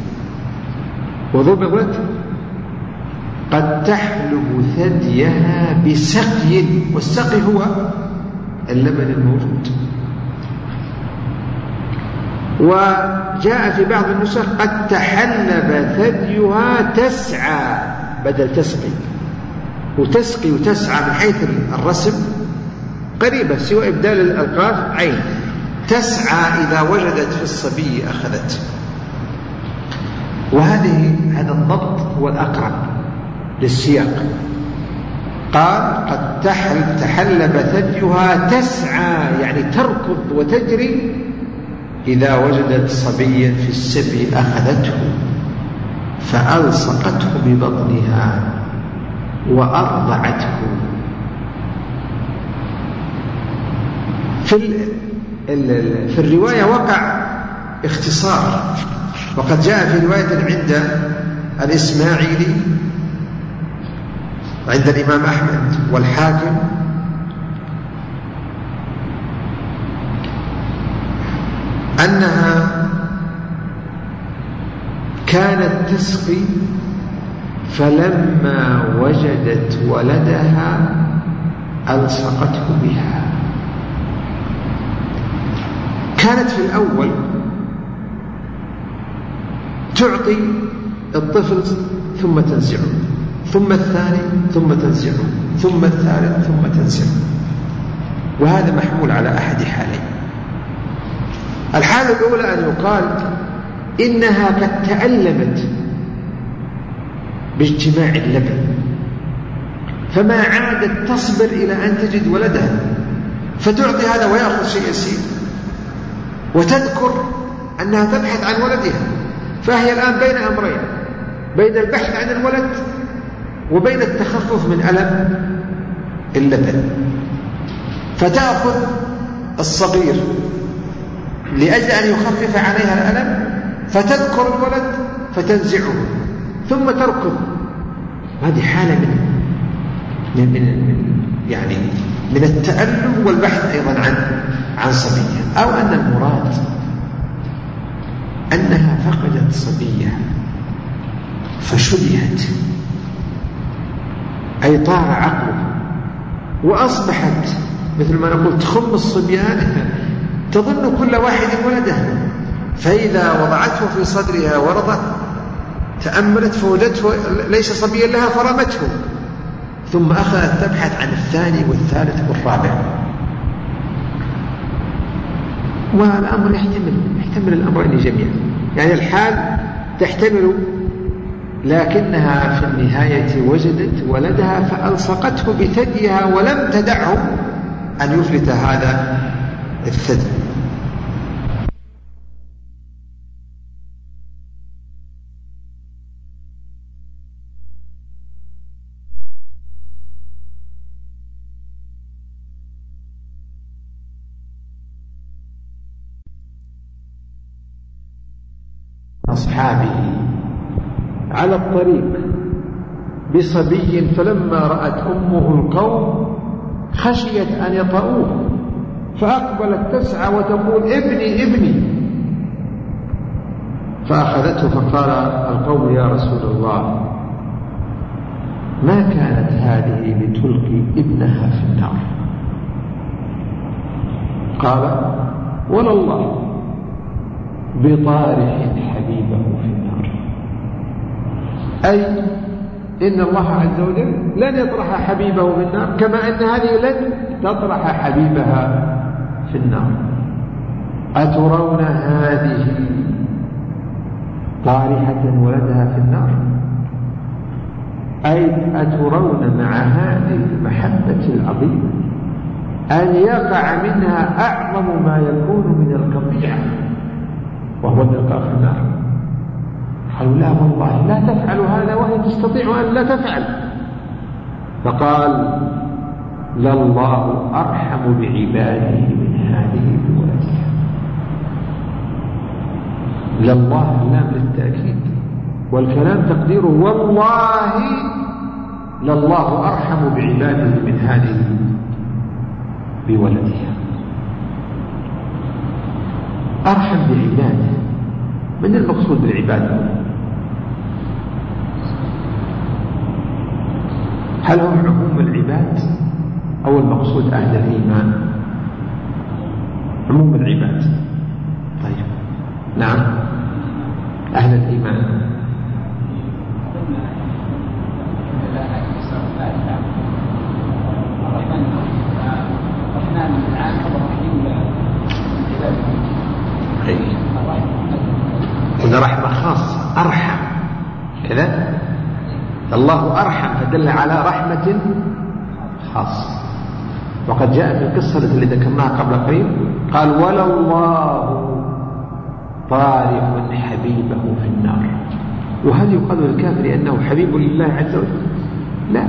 وضبطت قد تحلب ثديها بسقي، والسقي هو اللبن الموجود. وجاء في بعض النسخ قد تحلب ثديها تسعى بدل تسقي، وتسقي وتسعى من حيث الرسم قريبة سوى إبدال الألقاف عين. تسعى إذا وجدت في الصبي أخذته. هذا الضبط هو الأقرب للسياق. قال قد تحلب ثديها تسعى يعني تركض وتجري إذا وجدت صبيا في السبي أخذته فألصقته ببطنها وأرضعته. في الرواية وقع اختصار، وقد جاء في رواية عند الإسماعيلي عند الإمام أحمد والحاكم أنها كانت تسقي فلما وجدت ولدها ألصقته بها. كانت في الأول تعطي الطفل ثم تنزعه، ثم الثاني ثم تنزعه، ثم الثالث ثم تنزعه، وهذا محمول على أحد حالين. الحالة الأولى أن يقال إنها قد تألمت باجتماع اللبن فما عادت تصبر إلى أن تجد ولدها، فتعطي هذا ويأخذ شيء يسير، وتذكر أنها تبحث عن ولدها، فهي الآن بين أمرين، بين البحث عن الولد وبين التخفف من ألم اللبن، فتأخذ الصغير لأجل أن يخفف عليها الألم، فتذكر الولد فتنزعه ثم تركض. هذه حالة من التألم والبحث أيضا عن صبية. أو أن المراد أنها فقدت صبية فشبهت، أي طار عقله وأصبحت مثل ما نقول تخم الصبيان تظن كل واحد ولده، فإذا وضعته في صدرها ورضت تأملت فوجدته ليس صبيا لها فرمته، ثم أخذت تبحث عن الثاني والثالث والرابع. والأمر يحتمل الأمرين جميعا، يعني الحال تحتمل، لكنها في النهاية وجدت ولدها فألصقته بثديها ولم تدعه أن يفلت هذا الثدي. أصحابه على الطريق بصبي فلما رأت أمه القوم خشيت أن يطؤوه فأقبلت تسعى وتقول ابني ابني، فأخذته فقال القوم يا رسول الله ما كانت هذه لتلقي ابنها في النار؟ قال ولا الله بطارح حبيبه في النار، أي إن الله عز وجل لن يطرح حبيبه في النار كما أن هذه لن تطرح حبيبها في النار. أترون هذه طارحة ولدها في النار، أي أترون مع هذه المحبة العظيمة أن يقع منها أعظم ما يكون من القطيعة وهو الإلقاء في النار؟ قالوا لا والله لا تفعل هذا وهي تستطيع أن لا تفعل. فقال لله أرحم بعباده من هذه بولدها. لله لام للتأكيد، والكلام تقديره والله لله أرحم بعباده من هذه بولدها. أرحم بعباده، من المقصود بالعبادة؟ هل هم عموم العباد أو المقصود أهل الإيمان؟ عموم العباد. طيب نعم أهل الإيمان. هذا رحمة خاصة، أرحم كذا، الله أرحم فدل على رحمة خاصة. وقد جاء في القصة التي ذكرناها قبل قليل قال ولا الله طارق حبيبه في النار. وهل يقال للكافر أنه حبيب لله عز وجل؟ لا.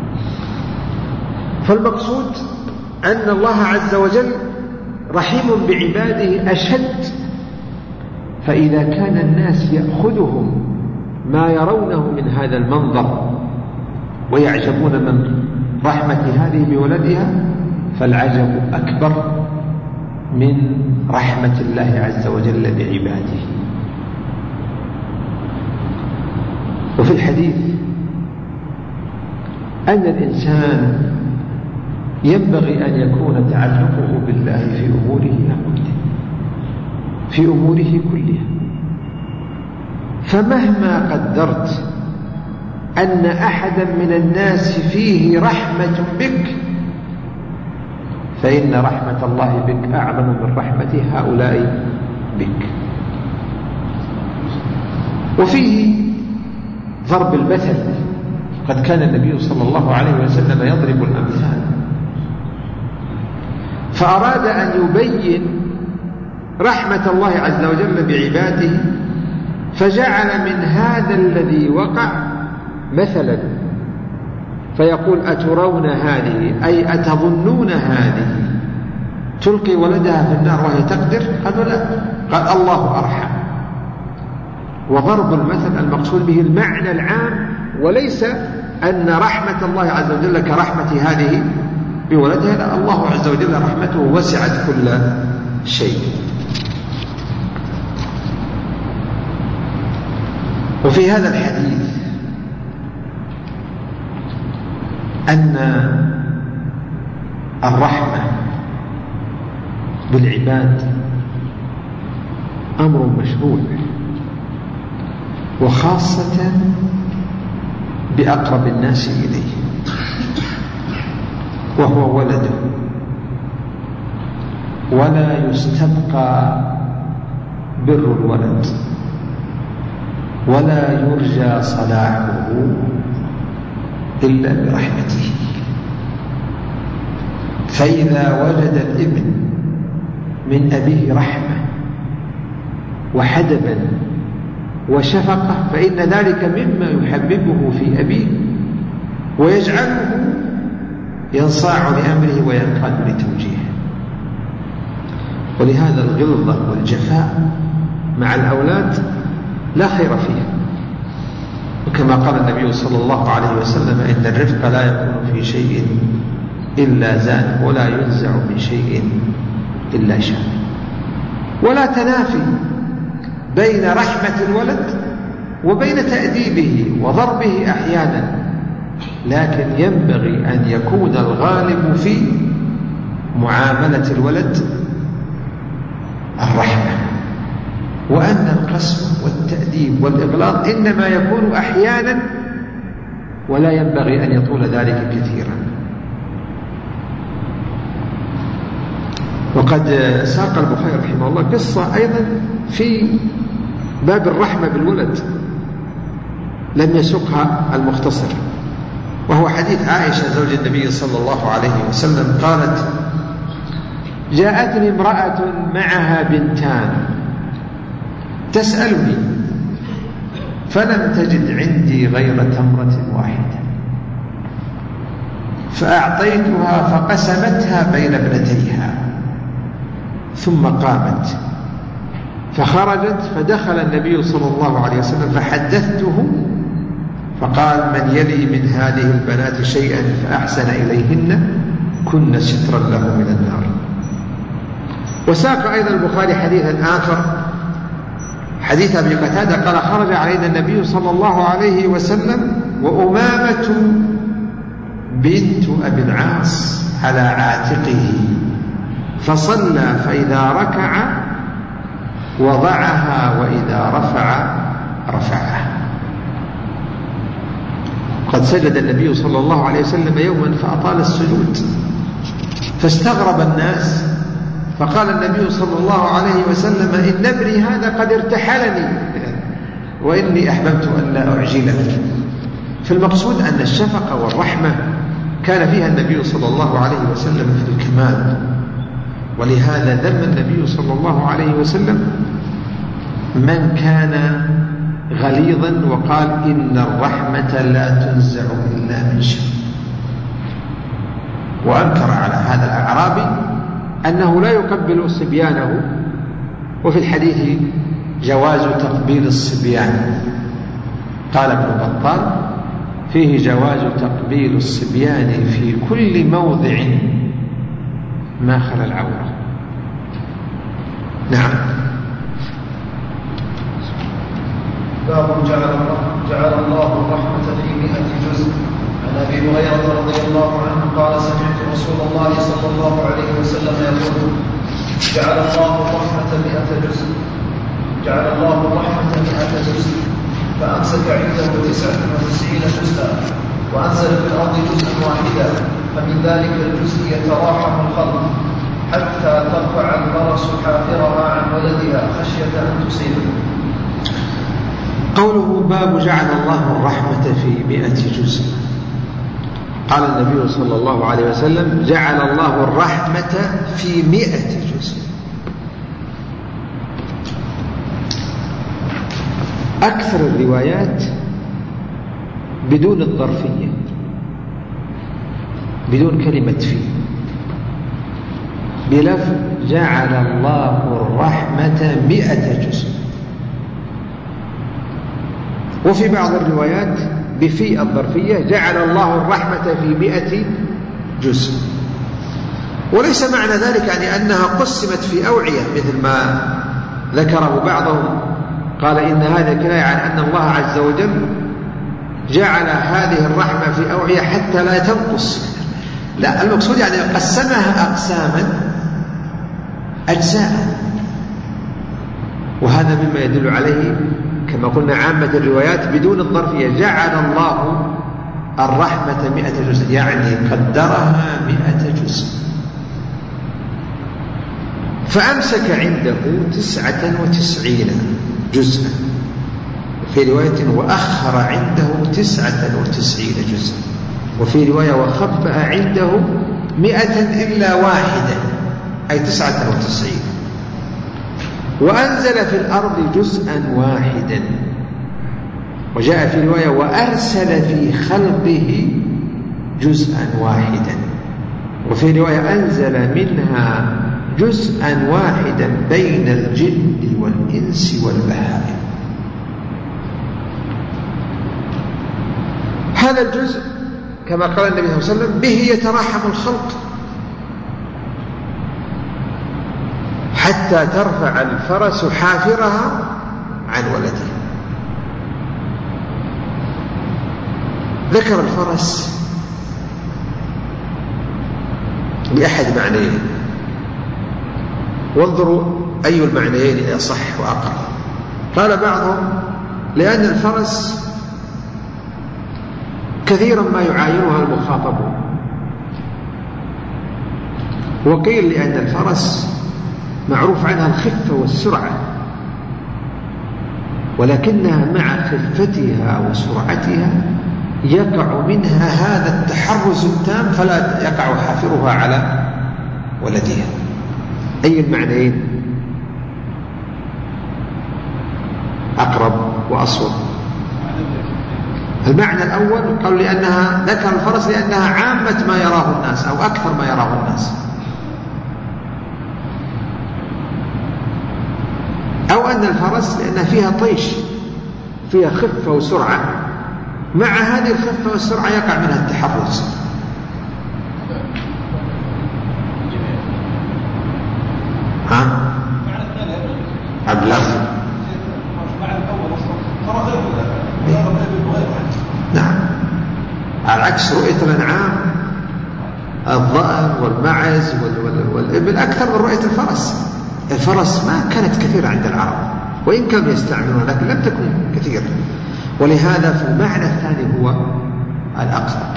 فالمقصود أن الله عز وجل رحيم بعباده أشد. فإذا كان الناس يأخذهم ما يرونه من هذا المنظر ويعجبون من رحمة هذه بولدها، فالعجب أكبر من رحمة الله عز وجل بعباده. وفي الحديث أن الإنسان ينبغي أن يكون تعلقه بالله في أموره كلها. فمهما قدرت أن أحدا من الناس فيه رحمة بك، فإن رحمة الله بك أعظم من رحمة هؤلاء بك. وفيه ضرب المثل، قد كان النبي صلى الله عليه وسلم يضرب الأمثال، فأراد أن يبين رحمة الله عز وجل بعباده، فجعل من هذا الذي وقع مثلا، فيقول أترون هذه أي أتظنون هذه تلقي ولدها في النار وهي تقدر؟ قالوا لا. قال الله أرحم. وضرب المثل المقصود به المعنى العام، وليس أن رحمة الله عز وجل كرحمة هذه بولدها، لا، الله عز وجل رحمته وسعت كل شيء. وفي هذا الحديث أن الرحمة بالعباد أمر مشروع، وخاصة بأقرب الناس إليه وهو ولده، ولا يستبقى بر الولد ولا يرجى صلاحه إلا برحمته. فإذا وجد الابن من أبيه رحمة وحدبا وشفقة، فإن ذلك مما يحببه في أبيه ويجعله ينصاع لأمره وينقاد لتوجيهه. ولهذا الغلظة والجفاء مع الأولاد لا خير فيها. وكما قال النبي صلى الله عليه وسلم إن الرفق لا يكون في شيء إلا زانه، ولا ينزع من شيء إلا شان. ولا تنافي بين رحمة الولد وبين تأديبه وضربه أحيانا، لكن ينبغي أن يكون الغالب في معاملة الولد الرحمة، وأن القسم والتأديب والإغلاظ إنما يكون أحيانا، ولا ينبغي أن يطول ذلك كثيرا. وقد ساق البخاري رحمه الله قصة أيضا في باب الرحمة بالولد لم يسقها المختصر، وهو حديث عائشة زوج النبي صلى الله عليه وسلم قالت جاءتني امرأة معها بنتان تسألني فلم تجد عندي غير تمرة واحدة، فأعطيتها فقسمتها بين ابنتيها، ثم قامت فخرجت، فدخل النبي صلى الله عليه وسلم فحدثته، فقال من يلي من هذه البنات شيئا فأحسن إليهن كن سترا له من النار. وساق أيضا البخاري حديثا آخر، حديث أبي قتادة قال خرج علينا النبي صلى الله عليه وسلم وأمامة بنت أبي العاص على عاتقه، فصلى فإذا ركع وضعها وإذا رفع رفعها. قد سجد النبي صلى الله عليه وسلم يوما فأطال السجود فاستغرب الناس، فقال النبي صلى الله عليه وسلم: إن ابني هذا قد ارتحلني وإني أحببت أن لا أعجله. فالمقصود أن الشفقة والرحمة كان فيها النبي صلى الله عليه وسلم في الكمال، ولهذا ذم النبي صلى الله عليه وسلم من كان غليظا وقال: إن الرحمة لا تنزع إلا من شر. وأنكر على هذا الأعرابي أنه لا يقبل صبيانه، وفي الحديث جواز تقبيل الصبيان. قال ابن بطال: فيه جواز تقبيل الصبيان في كل موضع ما خلا العورة. نعم. باب جعل الله الرحمة في 100 جزء. عن أبي هريرة رضي الله عنه قال: سمعت رسول الله صلى الله عليه وسلم يقول: جعل الله الرحمة 100 جزء، جعل الله الرحمة 100 جزء، فأمسك عنده 99 جزءا، وأنزل في الأرض جزءا واحدا، فمن ذلك الجزء يتراحم الخلق حتى ترفع الفرس حافرها عن ولدها خشية أن تصيبه. قوله باب جعل الله الرحمة في 100 جزء. قال النبي صلى الله عليه وسلم: جعل الله الرحمة في 100 جزء. أكثر الروايات بدون الظرفية، بدون كلمة في، بلفظ جعل الله الرحمة 100 جزء. وفي بعض الروايات بفي الظرفية جعل الله الرحمة في 100 جزء. وليس معنى ذلك يعني أنها قسمت في أوعية مثل ما ذكره بعضهم، قال إن هذا كناية عن أن الله عز وجل جعل هذه الرحمة في أوعية حتى لا تنقص. لا، المقصود يعني قسمها أقساما أجزاء، وهذا مما يدل عليه كما قلنا عامة الروايات بدون الظرفية. جعل الله الرحمة 100 جزء، يعني قدرها 100 جزء. فأمسك عنده 99 جزءا، في رواية وأخر عنده 99 جزءا، وفي رواية وخبأ عنده 100 إلا واحدة، أي 99. وأنزل في الأرض جزءا واحدا، وجاء في رواية وأرسل في خلقه جزءا واحدا، وفي رواية أنزل منها جزءا واحدا بين الجن والإنس والبهائم. هذا الجزء كما قال النبي صلى الله عليه وسلم به يتراحم الخلق حتى ترفع الفرس حافرها عن ولدها. ذكر الفرس بأحد معنيين، وانظروا أي المعنيين أصح وأقرب. قال بعضهم لأن الفرس كثيرا ما يعاينها المخاطبون، وقيل لأن الفرس معروف عنها الخفة والسرعة، ولكنها مع خفتها وسرعتها يقع منها هذا التحرز التام فلا يقع حافرها على ولدها. أي المعنيين أقرب وأصوب؟ المعنى الأول قالوا لأنها ذكر الفرس لأنها عامة ما يراه الناس أو أكثر ما يراه الناس، أو أن الفرس لأنها فيها طيش، فيها خفة وسرعة، مع هذه الخفة والسرعة يقع منها التحرز. ها؟ أبلغ. نعم، على عكس رؤية الأنعام الضأن والمعز والإبل أكثر من رؤية الفرس. الفرس ما كانت كثيرة عند العرب، وإن كانوا يستعملون لكن لم تكن كثيرة، ولهذا فالمعنى الثاني هو الأقرب.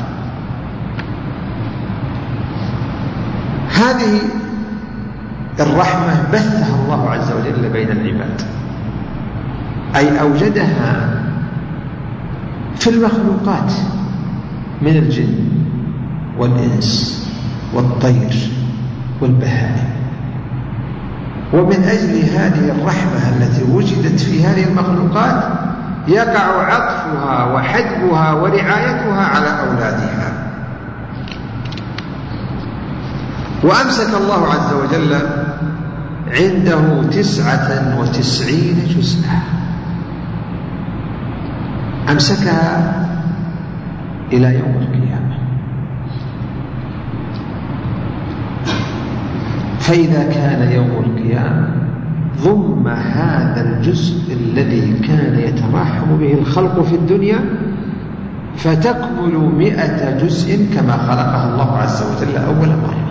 هذه الرحمة بثها الله عز وجل بين العباد، أي أوجدها في المخلوقات من الجن والإنس والطير والبهائم. ومن أجل هذه الرحمة التي وجدت في هذه المخلوقات يقع عطفها وحجبها ورعايتها على أولادها. وأمسك الله عز وجل عنده 99 جزءا، أمسكها إلى يوم القيامة. فإذا كان يوم القيامة ضم هذا الجزء الذي كان يتراحم به الخلق في الدنيا فتكمل 100 جزء كما خلقها الله عز وجل أول مرة.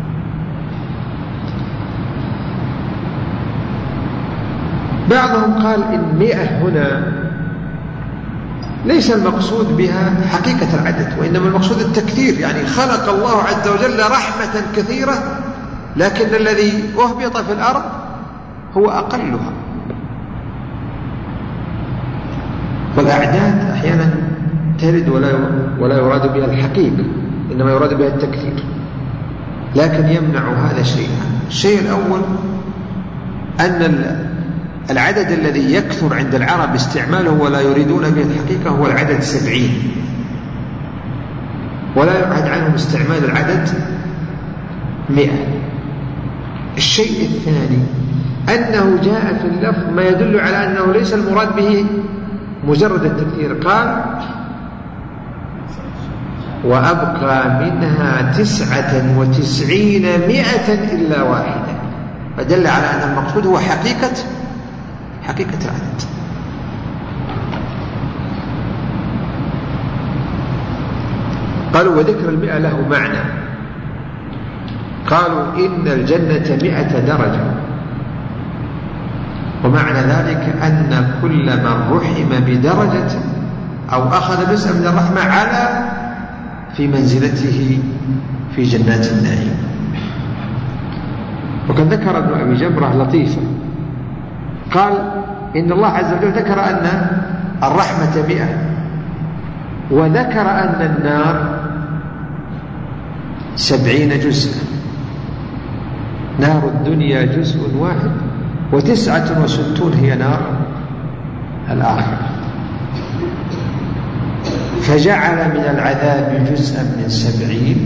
بعضهم قال إن 100 هنا ليس المقصود بها حقيقة العدد، وإنما المقصود التكثير، يعني خلق الله عز وجل رحمة كثيرة لكن الذي أهبط في الأرض هو أقلها. والأعداد أحيانا ترد ولا يراد بها الحقيقة، إنما يراد بها التكثير، لكن يمنع هذا شيئا. الشيء الأول أن العدد الذي يكثر عند العرب استعماله ولا يريدون به الحقيقة هو العدد 70، ولا يبعد عنهم استعمال العدد 100. الشيء الثاني أنه جاء في اللفظ ما يدل على أنه ليس المراد به مجرد التكثير. قال وأبقى منها 99 100 إلا واحدة، فدل على أن المقصود هو حقيقة العدد. قالوا وذكر 100 له معنى، قالوا إن الجنة 100 درجة، ومعنى ذلك أن كل من رحم بدرجة أو أخذ جزءا من الرحمة على في منزلته في جنات النعيم. وقد ذكر ابن أبي جمرة لطيفة، قال إن الله عز وجل ذكر أن الرحمة 100، وذكر أن النار 70 جزءا. نار الدنيا جزء واحد، و69 هي نار الآخرة. فجعل من العذاب جزءا من 70،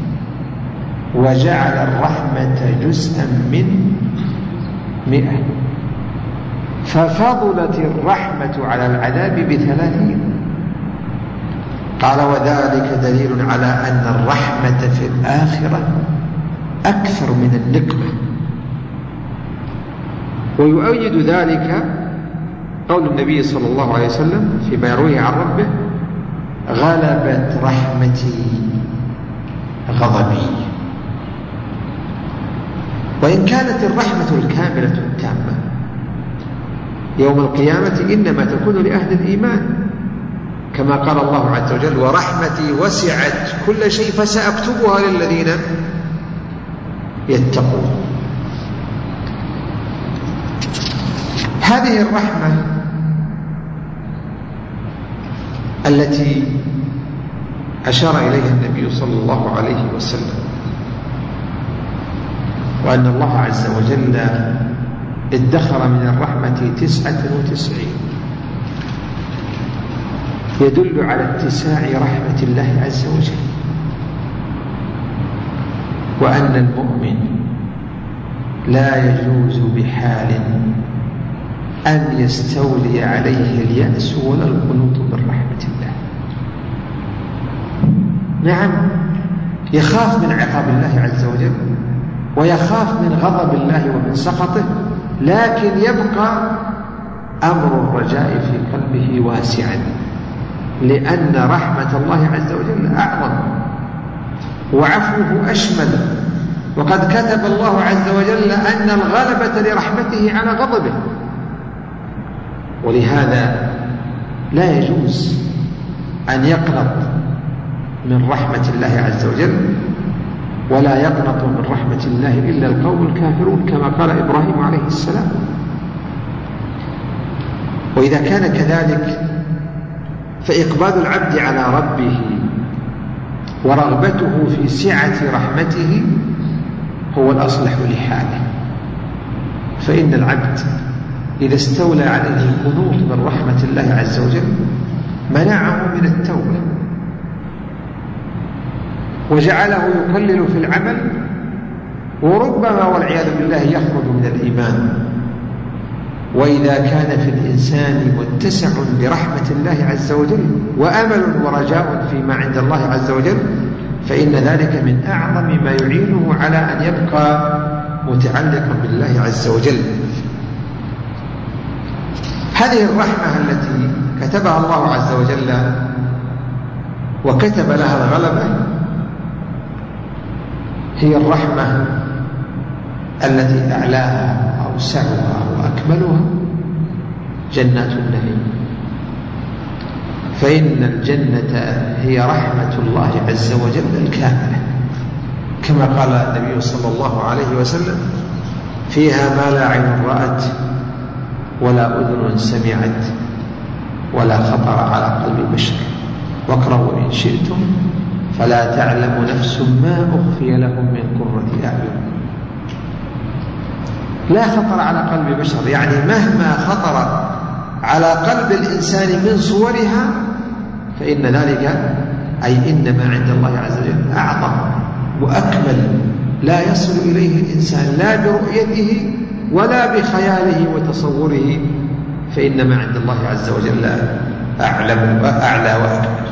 وجعل الرحمة جزءا من 100، ففضلت الرحمة على العذاب ب30. قال وذلك دليل على أن الرحمة في الآخرة أكثر من النقمة. ويؤيد ذلك قول النبي صلى الله عليه وسلم فيما يرويه عن ربه غلبت رحمتي غضبي. وإن كانت الرحمة الكاملة التامة يوم القيامة إنما تكون لأهل الإيمان، كما قال الله عز وجل ورحمتي وسعت كل شيء فسأكتبها للذين يتقون. هذه الرحمة التي أشار إليها النبي صلى الله عليه وسلم، وأن الله عز وجل ادخر من الرحمة 99، يدل على اتساع رحمة الله عز وجل، وأن المؤمن لا يجوز بحال أن يستولي عليه اليأس ولا القنوط من رحمة الله. نعم، يخاف من عقاب الله عز وجل، ويخاف من غضب الله ومن سخطه، لكن يبقى أمر الرجاء في قلبه واسعا، لأن رحمة الله عز وجل أعظم، وعفوه أشمل، وقد كتب الله عز وجل أن الغلبة لرحمته على غضبه، ولهذا لا يجوز أن يقنط من رحمة الله عز وجل، ولا يقنط من رحمة الله إلا القوم الكافرون، كما قال إبراهيم عليه السلام. وإذا كان كذلك فإقبال العبد على ربه ورغبته في سعة رحمته هو الأصلح لحاله، فإن العبد إذا استولى عليه القنوط من رحمة الله عز وجل منعه من التوبة وجعله يقلل في العمل، وربما والعياذ بالله يخرج من الإيمان. وإذا كان في الإنسان متسع برحمة الله عز وجل وأمل ورجاء فيما عند الله عز وجل، فإن ذلك من أعظم ما يعينه على أن يبقى متعلقا بالله عز وجل. هذه الرحمة التي كتبها الله عز وجل وكتب لها الغلبة هي الرحمة التي أعلاها أوسعها وأكملها جنات النعيم، فإن الجنة هي رحمة الله عز وجل الكاملة، كما قال النبي صلى الله عليه وسلم: فيها ما لا عين رأت ولا أذن سمعت ولا خطر على قلب بشر، واقرأوا إن شئتم فلا تعلم نفس ما أخفي لهم من قرة أعين. لا خطر على قلب بشر، يعني مهما خطر على قلب الإنسان من صورها فإن ذلك أي إنما عند الله عز وجل أعظم وأكمل، لا يصل إليه الإنسان لا برؤيته ولا بخياله وتصوره، فإنما عند الله عز وجل أعلى وأكمل.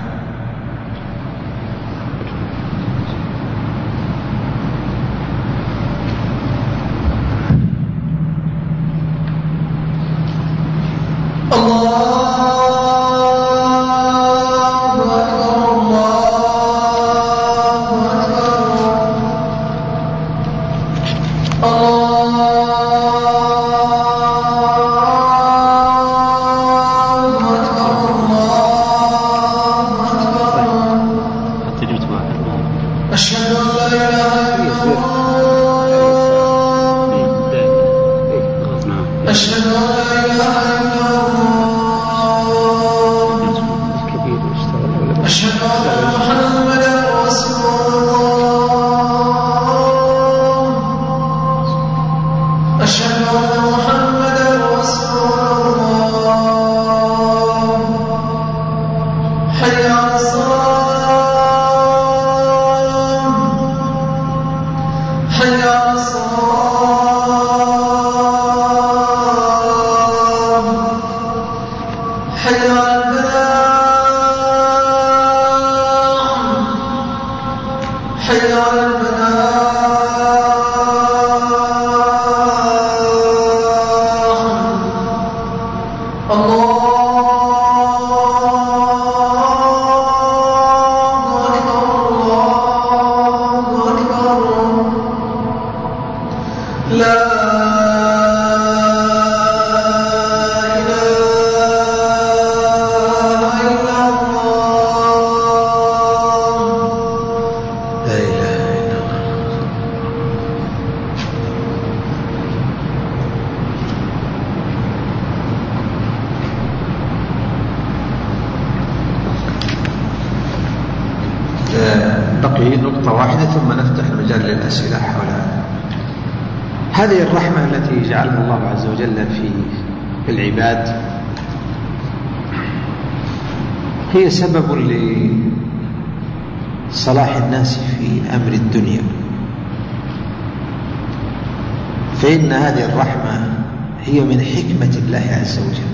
بقي نقطة واحدة ثم نفتح المجال للأسئلة حولها. هذه الرحمة التي جعلها الله عز وجل في العباد هي سبب لصلاح الناس في أمر الدنيا، فإن هذه الرحمة هي من حكمة الله عز وجل.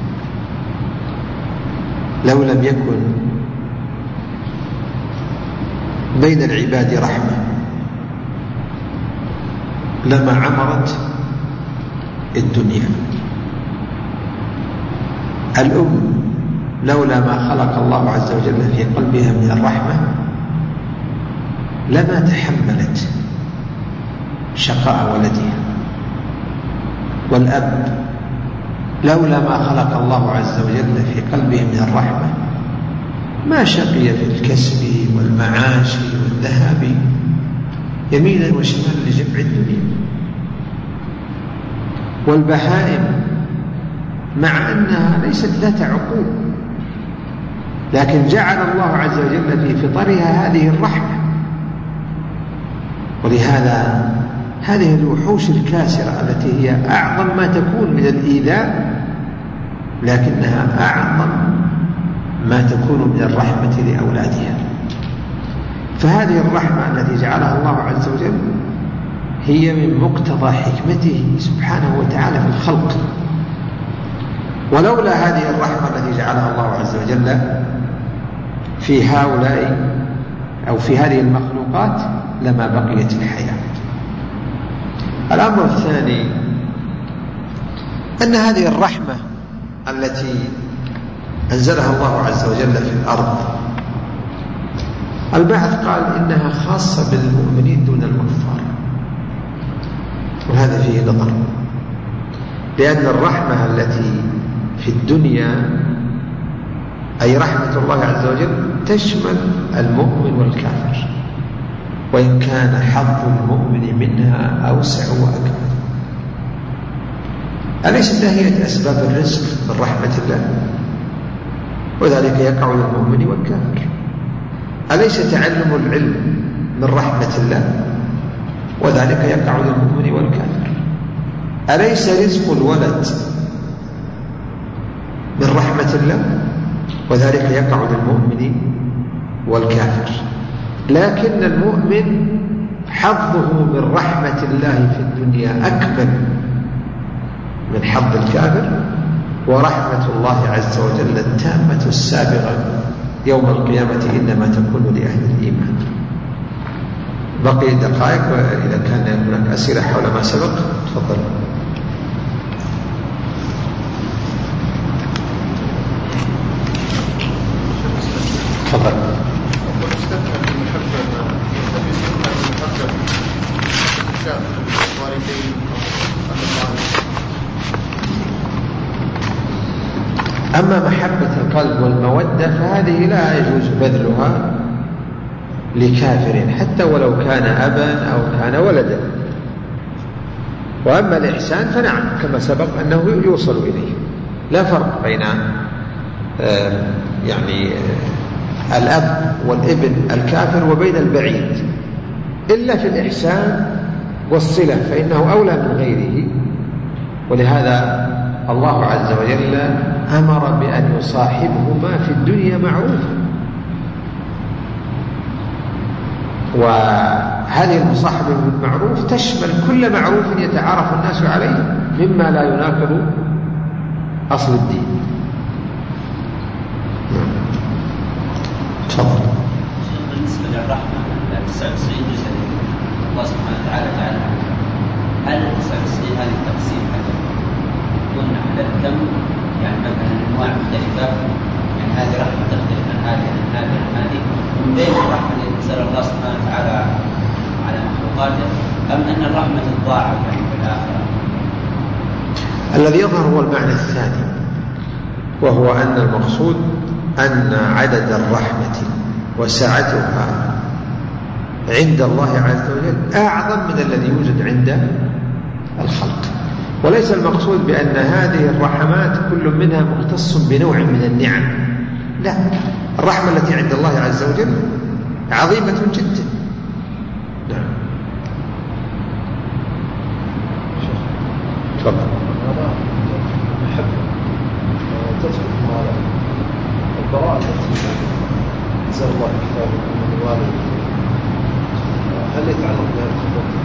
لو لم يكن بين العباد رحمة لما عمرت الدنيا. الأم لولا ما خلق الله عز وجل في قلبها من الرحمة لما تحملت شقاء ولدها. والأب لولا ما خلق الله عز وجل في قلبه من الرحمة ما شقي في الكسب والمعاش والذهاب يمينا وشمالا لجمع الدنيا. والبهائم مع أنها ليست ذات عقول لكن جعل الله عز وجل في فطرها هذه الرحمة. ولهذا هذه الوحوش الكاسرة التي هي أعظم ما تكون من الإيذاء لكنها أعظم ما تكون من الرحمة لأولادها. فهذه الرحمة التي جعلها الله عز وجل هي من مقتضى حكمته سبحانه وتعالى في الخلق. ولولا هذه الرحمة التي جعلها الله عز وجل في هؤلاء أو في هذه المخلوقات لما بقيت الحياة. الأمر الثاني أن هذه الرحمة التي أنزلها الله عز وجل في الأرض البعض قال إنها خاصة بالمؤمنين دون الكفار، وهذا فيه نظر، لأن الرحمة التي في الدنيا أي رحمة الله عز وجل تشمل المؤمن والكافر، وإن كان حظ المؤمن منها أوسع وأكبر. أليست هي أسباب الرزق من رحمة الله؟ وذلك يقع للمؤمن والكافر. أليس تعلم العلم من رحمة الله؟ وذلك يقع للمؤمن والكافر. أليس رزق الولد من رحمة الله؟ وذلك يقع للمؤمن والكافر. لكن المؤمن حظه من رحمة الله في الدنيا أكمل من حظ الكافر، ورحمة الله عز وجل التامة السابغة يوم القيامة إنما تكون لأهل الإيمان. بقي دقائق، وإذا كان هناك أسئلة حول ما سبق تفضل. تفضل. أما محبة القلب والمودة فهذه لا يجوز بذلها لكافر حتى ولو كان أبا أو كان ولدا. وأما الإحسان فنعم كما سبق أنه يوصل إليه. لا فرق بين يعني الأب والابن الكافر وبين البعيد إلا في الإحسان والصلة، فإنه أولى من غيره. ولهذا الله عز وجل أمر بأن يصاحبهما في الدنيا معروفا. وهذه المصاحبة بالمعروف تشمل كل معروف يتعارف الناس عليه مما لا يناقض أصل الدين. تفضل. بالنسبة للرحمة 99 جزء الله سبحانه وتعالى جعلها، هل 99 هذه التقسيم يكون على الكم؟ يعني مثلا أنواع مختلفة، يعني هذه رحمة تختلف عن هذه عن هذه عن هذه، من بين الرحمة التي أنزل الله سبحانه وتعالى على مخلوقاته، أم أن الرحمة تتضاعف يعني في الآخرة؟ الذي يظهر هو المعنى الثاني، وهو أن المقصود أن عدد الرحمة وسعتها عند الله عز وجل أعظم من الذي يوجد عند الخلق. وليس المقصود بأن هذه الرحمات كل منها مختص بنوع من النعم، لا، الرحمة التي عند الله عز وجل عظيمة جدا. نعم. تفضل. تدخل على البراءة التي أنزل الله كتابه من الوالد، هل يتعلق بها الخطوة؟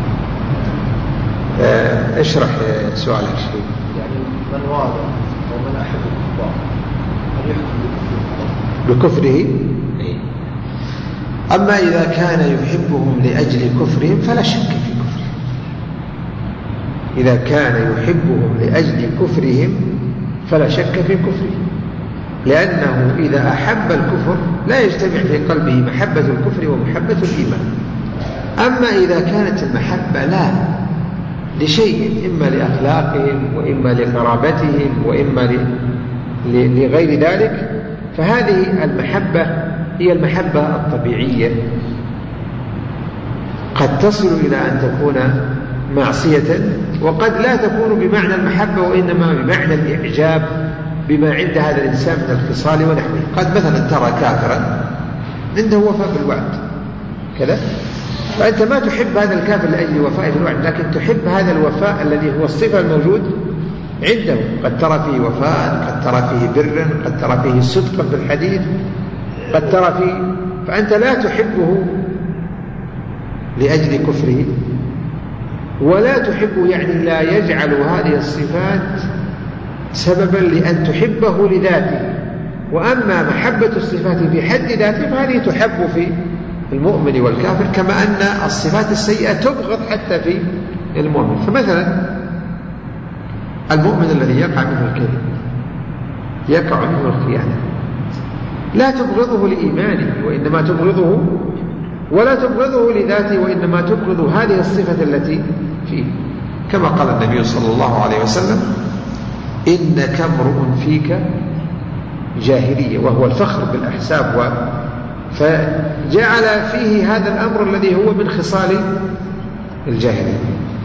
اشرح سؤالك شيء. يعني من والد ومن أحد الكفار هل يحكم بكفره؟ أما إذا كان يحبهم لأجل كفرهم فلا شك في كفرهم. إذا كان يحبهم لأجل كفرهم فلا شك في كفرهم، لأنه إذا أحب الكفر لا يجتمع في قلبه محبة الكفر ومحبة الإيمان. أما إذا كانت المحبة لا لشيء، إما لأخلاقهم وإما لقرابتهم وإما لغير ذلك، فهذه المحبة هي المحبة الطبيعية، قد تصل إلى أن تكون معصية، وقد لا تكون بمعنى المحبة وإنما بمعنى الإعجاب بما عند هذا الإنسان من الخصال ونحوه. قد مثلا ترى كافرا عنده وفاء بالوعد كذا، فأنت ما تحب هذا الكافر لأجل وفاء بالوعد، لكن تحب هذا الوفاء الذي هو الصفة الموجود عنده. قد ترى فيه وفاء، قد ترى فيه برا، قد ترى فيه صدقا في الحديث، قد ترى فيه، فأنت لا تحبه لأجل كفره، ولا تحبه يعني لا يجعل هذه الصفات سببا لأن تحبه لذاته. وأما محبة الصفات في حد ذاته فهذه تحب في المؤمن والكافر، كما أن الصفات السيئة تبغض حتى في المؤمن. فمثلا المؤمن الذي يقع منه الكذب، يقع منه الخيانة، لا تبغضه لإيمانه وإنما تبغضه، ولا تبغضه لذاته وإنما تبغض هذه الصفة التي فيه، كما قال النبي صلى الله عليه وسلم: إنك امرؤ فيك جاهلية، وهو الفخر بالأحساب، فجعل فيه هذا الأمر الذي هو من خصال الجاهلية.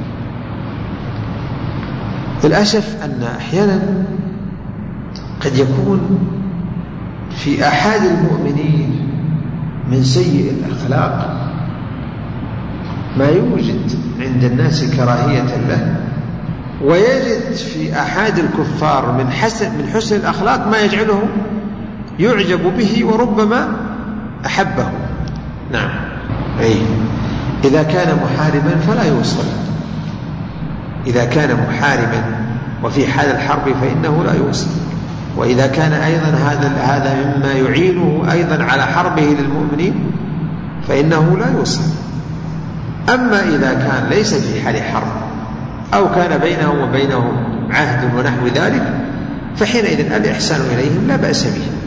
للأسف أن أحيانا قد يكون في أحد المؤمنين من سيء الأخلاق ما يوجد عند الناس كراهية له، ويجد في أحد الكفار من حسن الأخلاق ما يجعله يعجب به وربما أحبه. نعم، إذا كان محاربا فلا يوصل، إذا كان محاربا وفي حال الحرب فإنه لا يوصل، وإذا كان أيضا هذا مما يعينه أيضا على حربه للمؤمنين فإنه لا يوصل. أما إذا كان ليس في حال حرب أو كان بينه وبينهم عهد ونحو ذلك فحينئذ الإحسان إليهم لا بأس به.